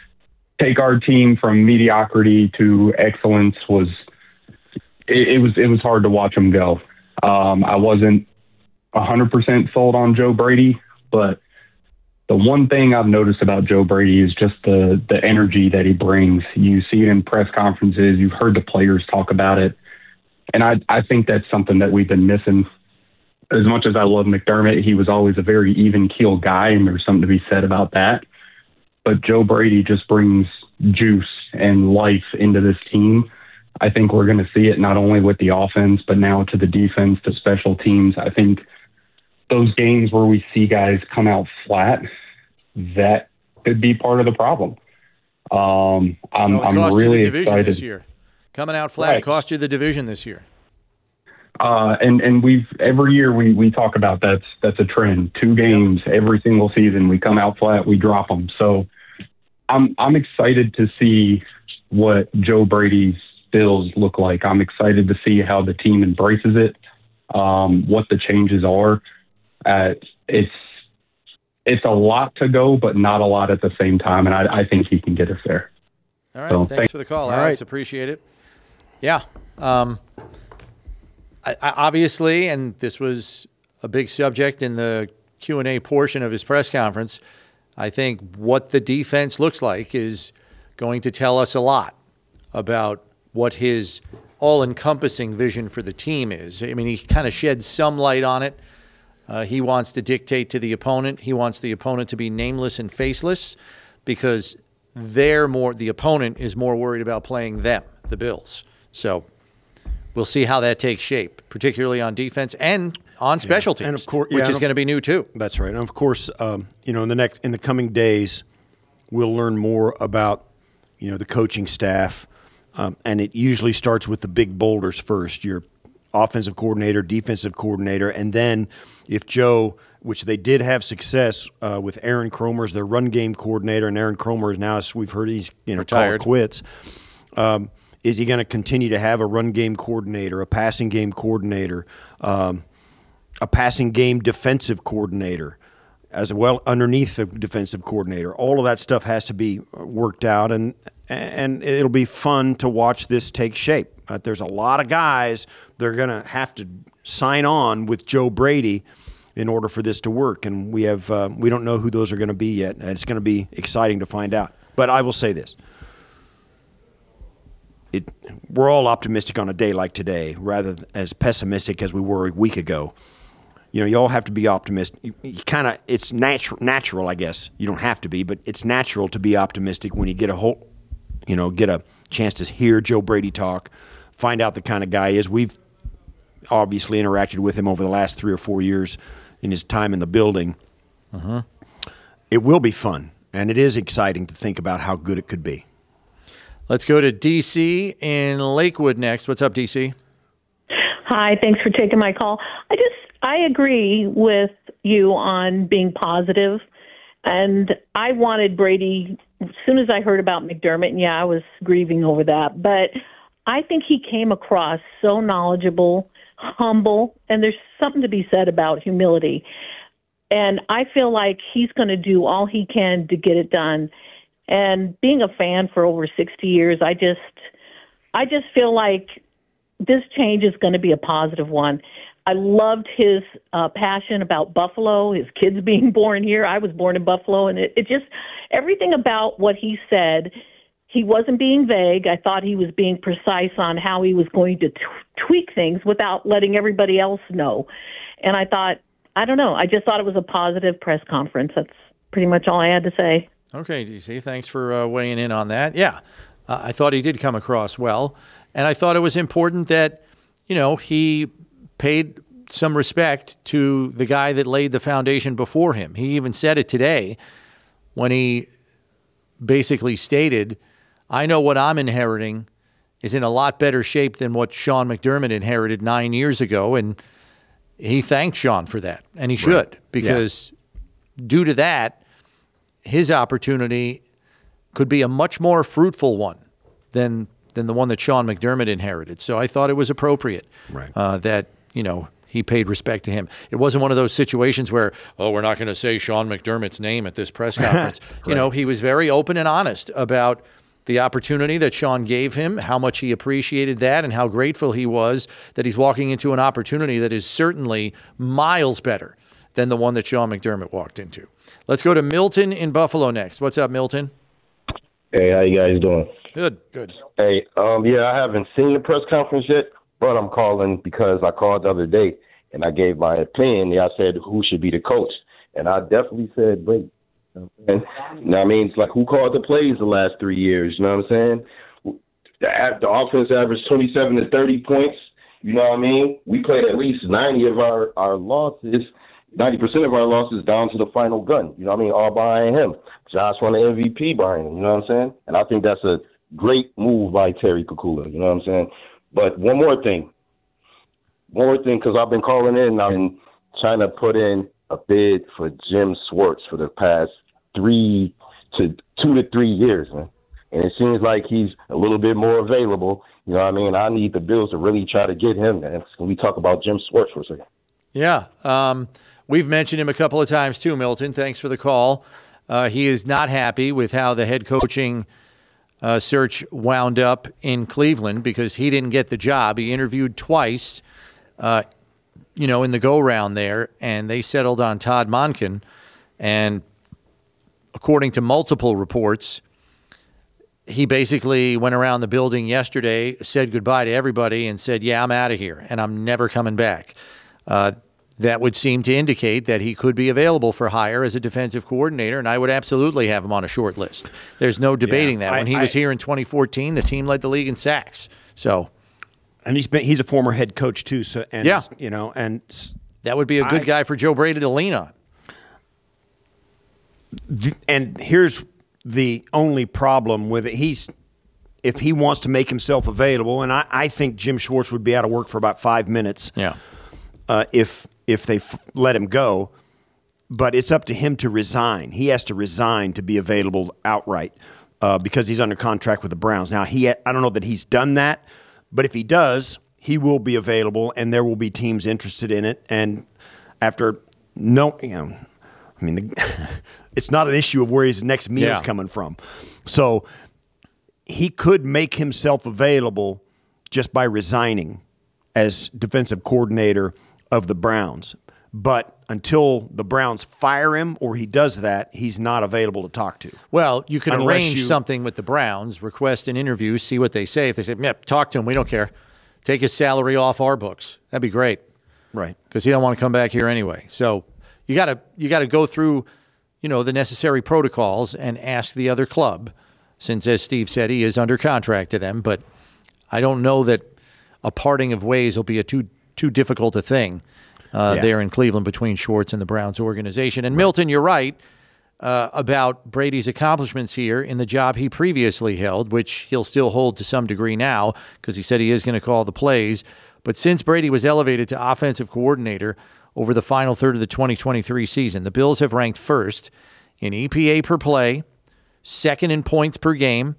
take our team from mediocrity to excellence was it, it was it was hard to watch them go. Um, I wasn't one hundred percent sold on Joe Brady, but the one thing I've noticed about Joe Brady is just the the energy that he brings. You see it in press conferences. You've heard the players talk about it. And I, I think that's something that we've been missing. As much as I love McDermott, he was always a very even-keeled guy, and there's something to be said about that. But Joe Brady just brings juice and life into this team. I think we're going to see it not only with the offense, but now to the defense, to special teams. I think those games where we see guys come out flat, that could be part of the problem. Um, I'm, no, it I'm cost really you the division excited. this year. Coming out flat Right. cost you the division this year. Uh, and, and we've every year we, we talk about that's that's a trend. Two games every single season, we come out flat, we drop them. So I'm I'm excited to see what Joe Brady's Bills look like. I'm excited to see how the team embraces it, um, what the changes are. Uh, it's it's a lot to go, but not a lot at the same time, and I, I think he can get us there. All right, So, thanks thank- for the call, All Alex. right. Appreciate it. Yeah. Um, I, I obviously, and this was a big subject in the Q and A portion of his press conference, I think what the defense looks like is going to tell us a lot about what his all-encompassing vision for the team is. I mean, he kind of sheds some light on it. Uh, he wants to dictate to the opponent. He wants the opponent to be nameless and faceless because they're more, the opponent is more worried about playing them, the Bills. So we'll see how that takes shape, particularly on defense and on special Yeah. teams, and of course, which yeah, is and going to be new too. That's right. And of course, um, you know, in the next in the coming days, we'll learn more about you know the coaching staff, um, and it usually starts with the big boulders first. Your offensive coordinator, defensive coordinator, and then if Joe, which they did have success uh, with Aaron Kromer as their run game coordinator, and Aaron Kromer is now, as we've heard, he's you know Retired. called quits. Um, is he going to continue to have a run game coordinator, a passing game coordinator, um, a passing game defensive coordinator, as well underneath the defensive coordinator? All of that stuff has to be worked out, and and it'll be fun to watch this take shape. Uh, there's a lot of guys that are going to have to sign on with Joe Brady in order for this to work, and we have uh, we don't know who those are going to be yet, and it's going to be exciting to find out. But I will say this. It, we're all optimistic on a day like today, rather than as pessimistic as we were a week ago. You know, you all have to be optimistic. You, you kind of, it's natural, natural, I guess. You don't have to be, but it's natural to be optimistic when you get a whole, you know, get a chance to hear Joe Brady talk, find out the kind of guy he is. We've obviously interacted with him over the last three or four years in his time in the building. Uh-huh. It will be fun, and it is exciting to think about how good it could be. Let's go to D C in Lakewood next. What's up, D C? Hi, thanks for taking my call. I just, I agree with you on being positive, and I wanted Brady, as soon as I heard about McDermott, and yeah, I was grieving over that, but I think he came across so knowledgeable, humble, and there's something to be said about humility. And I feel like he's going to do all he can to get it done. And being a fan for over sixty years, I just, I just feel like this change is going to be a positive one. I loved his uh, passion about Buffalo, his kids being born here. I was born in Buffalo, and it, it just, everything about what he said, he wasn't being vague. I thought he was being precise on how he was going to t- tweak things without letting everybody else know. And I thought, I don't know, I just thought it was a positive press conference. That's pretty much all I had to say. Okay, D C, thanks for uh, weighing in on that. Yeah, uh, I thought he did come across well, and I thought it was important that, you know, he paid some respect to the guy that laid the foundation before him. He even said it today when he basically stated, I know what I'm inheriting is in a lot better shape than what Sean McDermott inherited nine years ago, and he thanked Sean for that, and he should, Right. because due to that, his opportunity could be a much more fruitful one than than the one that Sean McDermott inherited. So I thought it was appropriate right. uh, that, you know, he he paid respect to him. It wasn't one of those situations where, oh, we're not going to say Sean McDermott's name at this press conference. You know, he was very open and honest about the opportunity that Sean gave him, how much he appreciated that, and how grateful he was that he's walking into an opportunity that is certainly miles better than the one that Sean McDermott walked into. Let's go to Milton in Buffalo next. What's up, Milton? Hey, how you guys doing? Good. Good. Hey, um, yeah, I haven't seen the press conference yet, but I'm calling because I called the other day and I gave my opinion. Yeah, I said who should be the coach, and I definitely said Brady. And you know what I mean, it's like who called the plays the last three years? You know what I'm saying? The, the offense averaged twenty-seven to thirty points. You know what I mean? We played at least ninety of our our losses. ninety percent of our losses down to the final gun. You know what I mean? All behind him. Josh won the M V P behind him. You know what I'm saying? And I think that's a great move by Terry Kukula. You know what I'm saying? But one more thing. One more thing, because I've been calling in. I've been trying to put in a bid for Jim Schwartz for the past three to two to three years, man. And it seems like he's a little bit more available. You know what I mean? I need the Bills to really try to get him, man. Can we talk about Jim Schwartz for a second? Yeah. Um, we've mentioned him a couple of times too, Milton. Thanks for the call. Uh, he is not happy with how the head coaching uh, search wound up in Cleveland because he didn't get the job. He interviewed twice, uh, you know, in the go-round there, and they settled on Todd Monken. And according to multiple reports, he basically went around the building yesterday, said goodbye to everybody, and said, yeah, I'm out of here, and I'm never coming back. Uh, that would seem to indicate that he could be available for hire as a defensive coordinator, and I would absolutely have him on a short list. There's no debating yeah, that. When I, he was I, here in twenty fourteen, the team led the league in sacks. So, and he's been he's a former head coach too. So, and yeah, you know, and that would be a good I, guy for Joe Brady to lean on. And here's the only problem with it. He's if he wants to make himself available, and I, I think Jim Schwartz would be out of work for about five minutes. Yeah. Uh, if if they f- let him go, but it's up to him to resign. He has to resign to be available outright uh, because he's under contract with the Browns. Now, he ha- I don't know that he's done that, but if he does, he will be available, and there will be teams interested in it. And after no, you know, I mean, the, it's not an issue of where his next meal is yeah. coming from. So he could make himself available just by resigning as defensive coordinator of the Browns. But until the Browns fire him or he does that, he's not available to talk to. Well, you can Unless arrange you, something with the Browns, request an interview, see what they say. If they say, yep, talk to him, we don't care. Take his salary off our books. That'd be great. Right. Because he don't want to come back here anyway. So you gotta you gotta go through, you know, the necessary protocols and ask the other club, since as Steve said, he is under contract to them. But I don't know that a parting of ways will be a too too difficult a thing uh, yeah. there in Cleveland between Schwartz and the Browns organization. And right. Milton, you're right uh, about Brady's accomplishments here in the job he previously held, which he'll still hold to some degree now because he said he is going to call the plays. But since Brady was elevated to offensive coordinator over the final third of the twenty twenty-three season, the Bills have ranked first in E P A per play, second in points per game,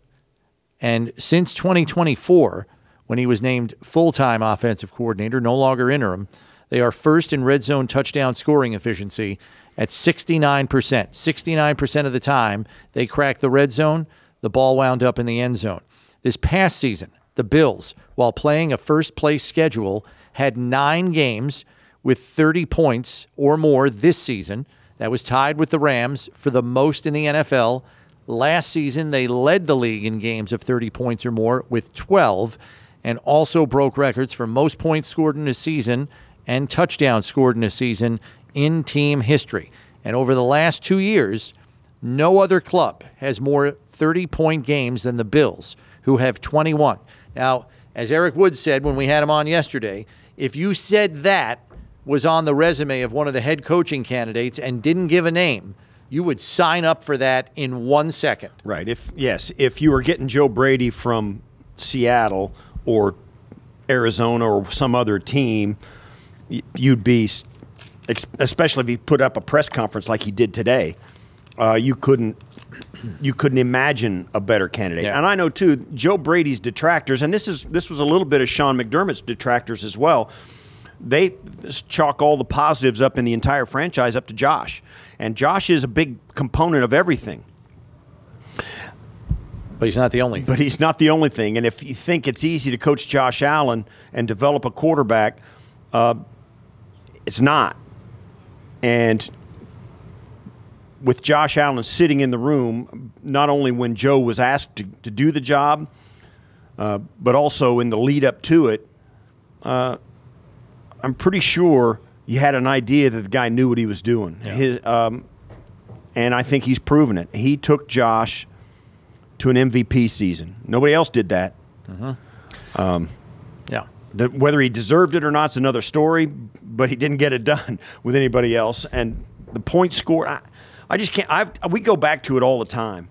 and since twenty twenty-four, when he was named full-time offensive coordinator, no longer interim, they are first in red zone touchdown scoring efficiency at sixty-nine percent. sixty-nine percent of the time they cracked the red zone, the ball wound up in the end zone. This past season, the Bills, while playing a first-place schedule, had nine games with thirty points or more this season. That was tied with the Rams for the most in the N F L. Last season, they led the league in games of thirty points or more with twelve, and also broke records for most points scored in a season and touchdowns scored in a season in team history. And over the last two years, no other club has more thirty-point games than the Bills, who have twenty-one. Now, as Eric Wood said when we had him on yesterday, if you said that was on the resume of one of the head coaching candidates and didn't give a name, you would sign up for that in one second. Right. If yes, if you were getting Joe Brady from Seattle or Arizona or some other team, you'd be, especially if he put up a press conference like he did today, uh, you couldn't you couldn't imagine a better candidate. Yeah. And I know too, Joe Brady's detractors, and this is this was a little bit of Sean McDermott's detractors as well. they chalk all the positives up in the entire franchise up to Josh. And Josh is a big component of everything. But he's not the only thing. But he's not the only thing. And if you think it's easy to coach Josh Allen and develop a quarterback, uh, it's not. And with Josh Allen sitting in the room, not only when Joe was asked to, to do the job, uh, but also in the lead up to it, uh, I'm pretty sure you had an idea that the guy knew what he was doing. Yeah. His, um, and I think he's proven it. He took Josh to an M V P season. Nobody else did that. Mm-hmm. Um, yeah. The, whether he deserved it or not is another story, but he didn't get it done with anybody else. And the point score, I, I just can't. I've, we go back to it all the time.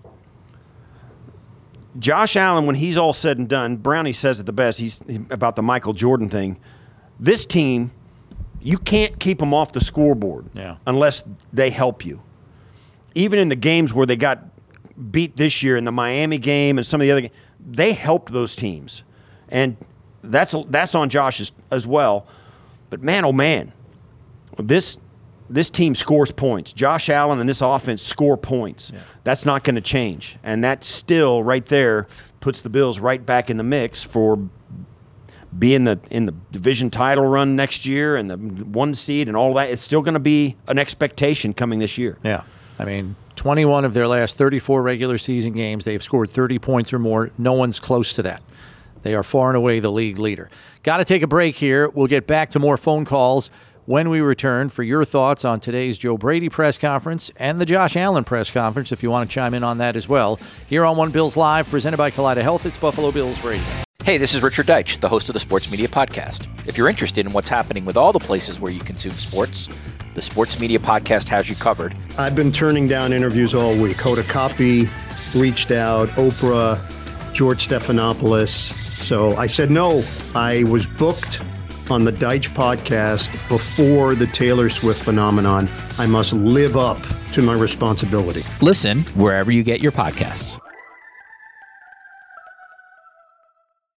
Josh Allen, when he's all said and done, Brownie says it the best. He's about the Michael Jordan thing. This team, you can't keep them off the scoreboard yeah. unless they help you. Even in the games where they got beat this year, in the Miami game and some of the other games, they helped those teams. And that's that's on Josh as, as well. But man, oh man, this this team scores points. Josh Allen and this offense score points. Yeah. That's not going to change. And that still right there puts the Bills right back in the mix for being the in the division title run next year and the one seed and all that. It's still going to be an expectation coming this year. Yeah. I mean, twenty-one of their last thirty-four regular season games, they've scored thirty points or more. No one's close to that. They are far and away the league leader. Got to take a break here. We'll get back to more phone calls when we return for your thoughts on today's Joe Brady press conference and the Josh Allen press conference, if you want to chime in on that as well. Here on One Bills Live, presented by Kaleida Health, it's Buffalo Bills Radio. Hey, this is Richard Deitch, the host of the Sports Media Podcast. If you're interested in what's happening with all the places where you consume sports, the Sports Media Podcast has you covered. I've been turning down interviews all week. Hoda Kotb reached out, Oprah, George Stephanopoulos. So I said no. I was booked on the Deitch podcast before the Taylor Swift phenomenon. I must live up to my responsibility. Listen wherever you get your podcasts.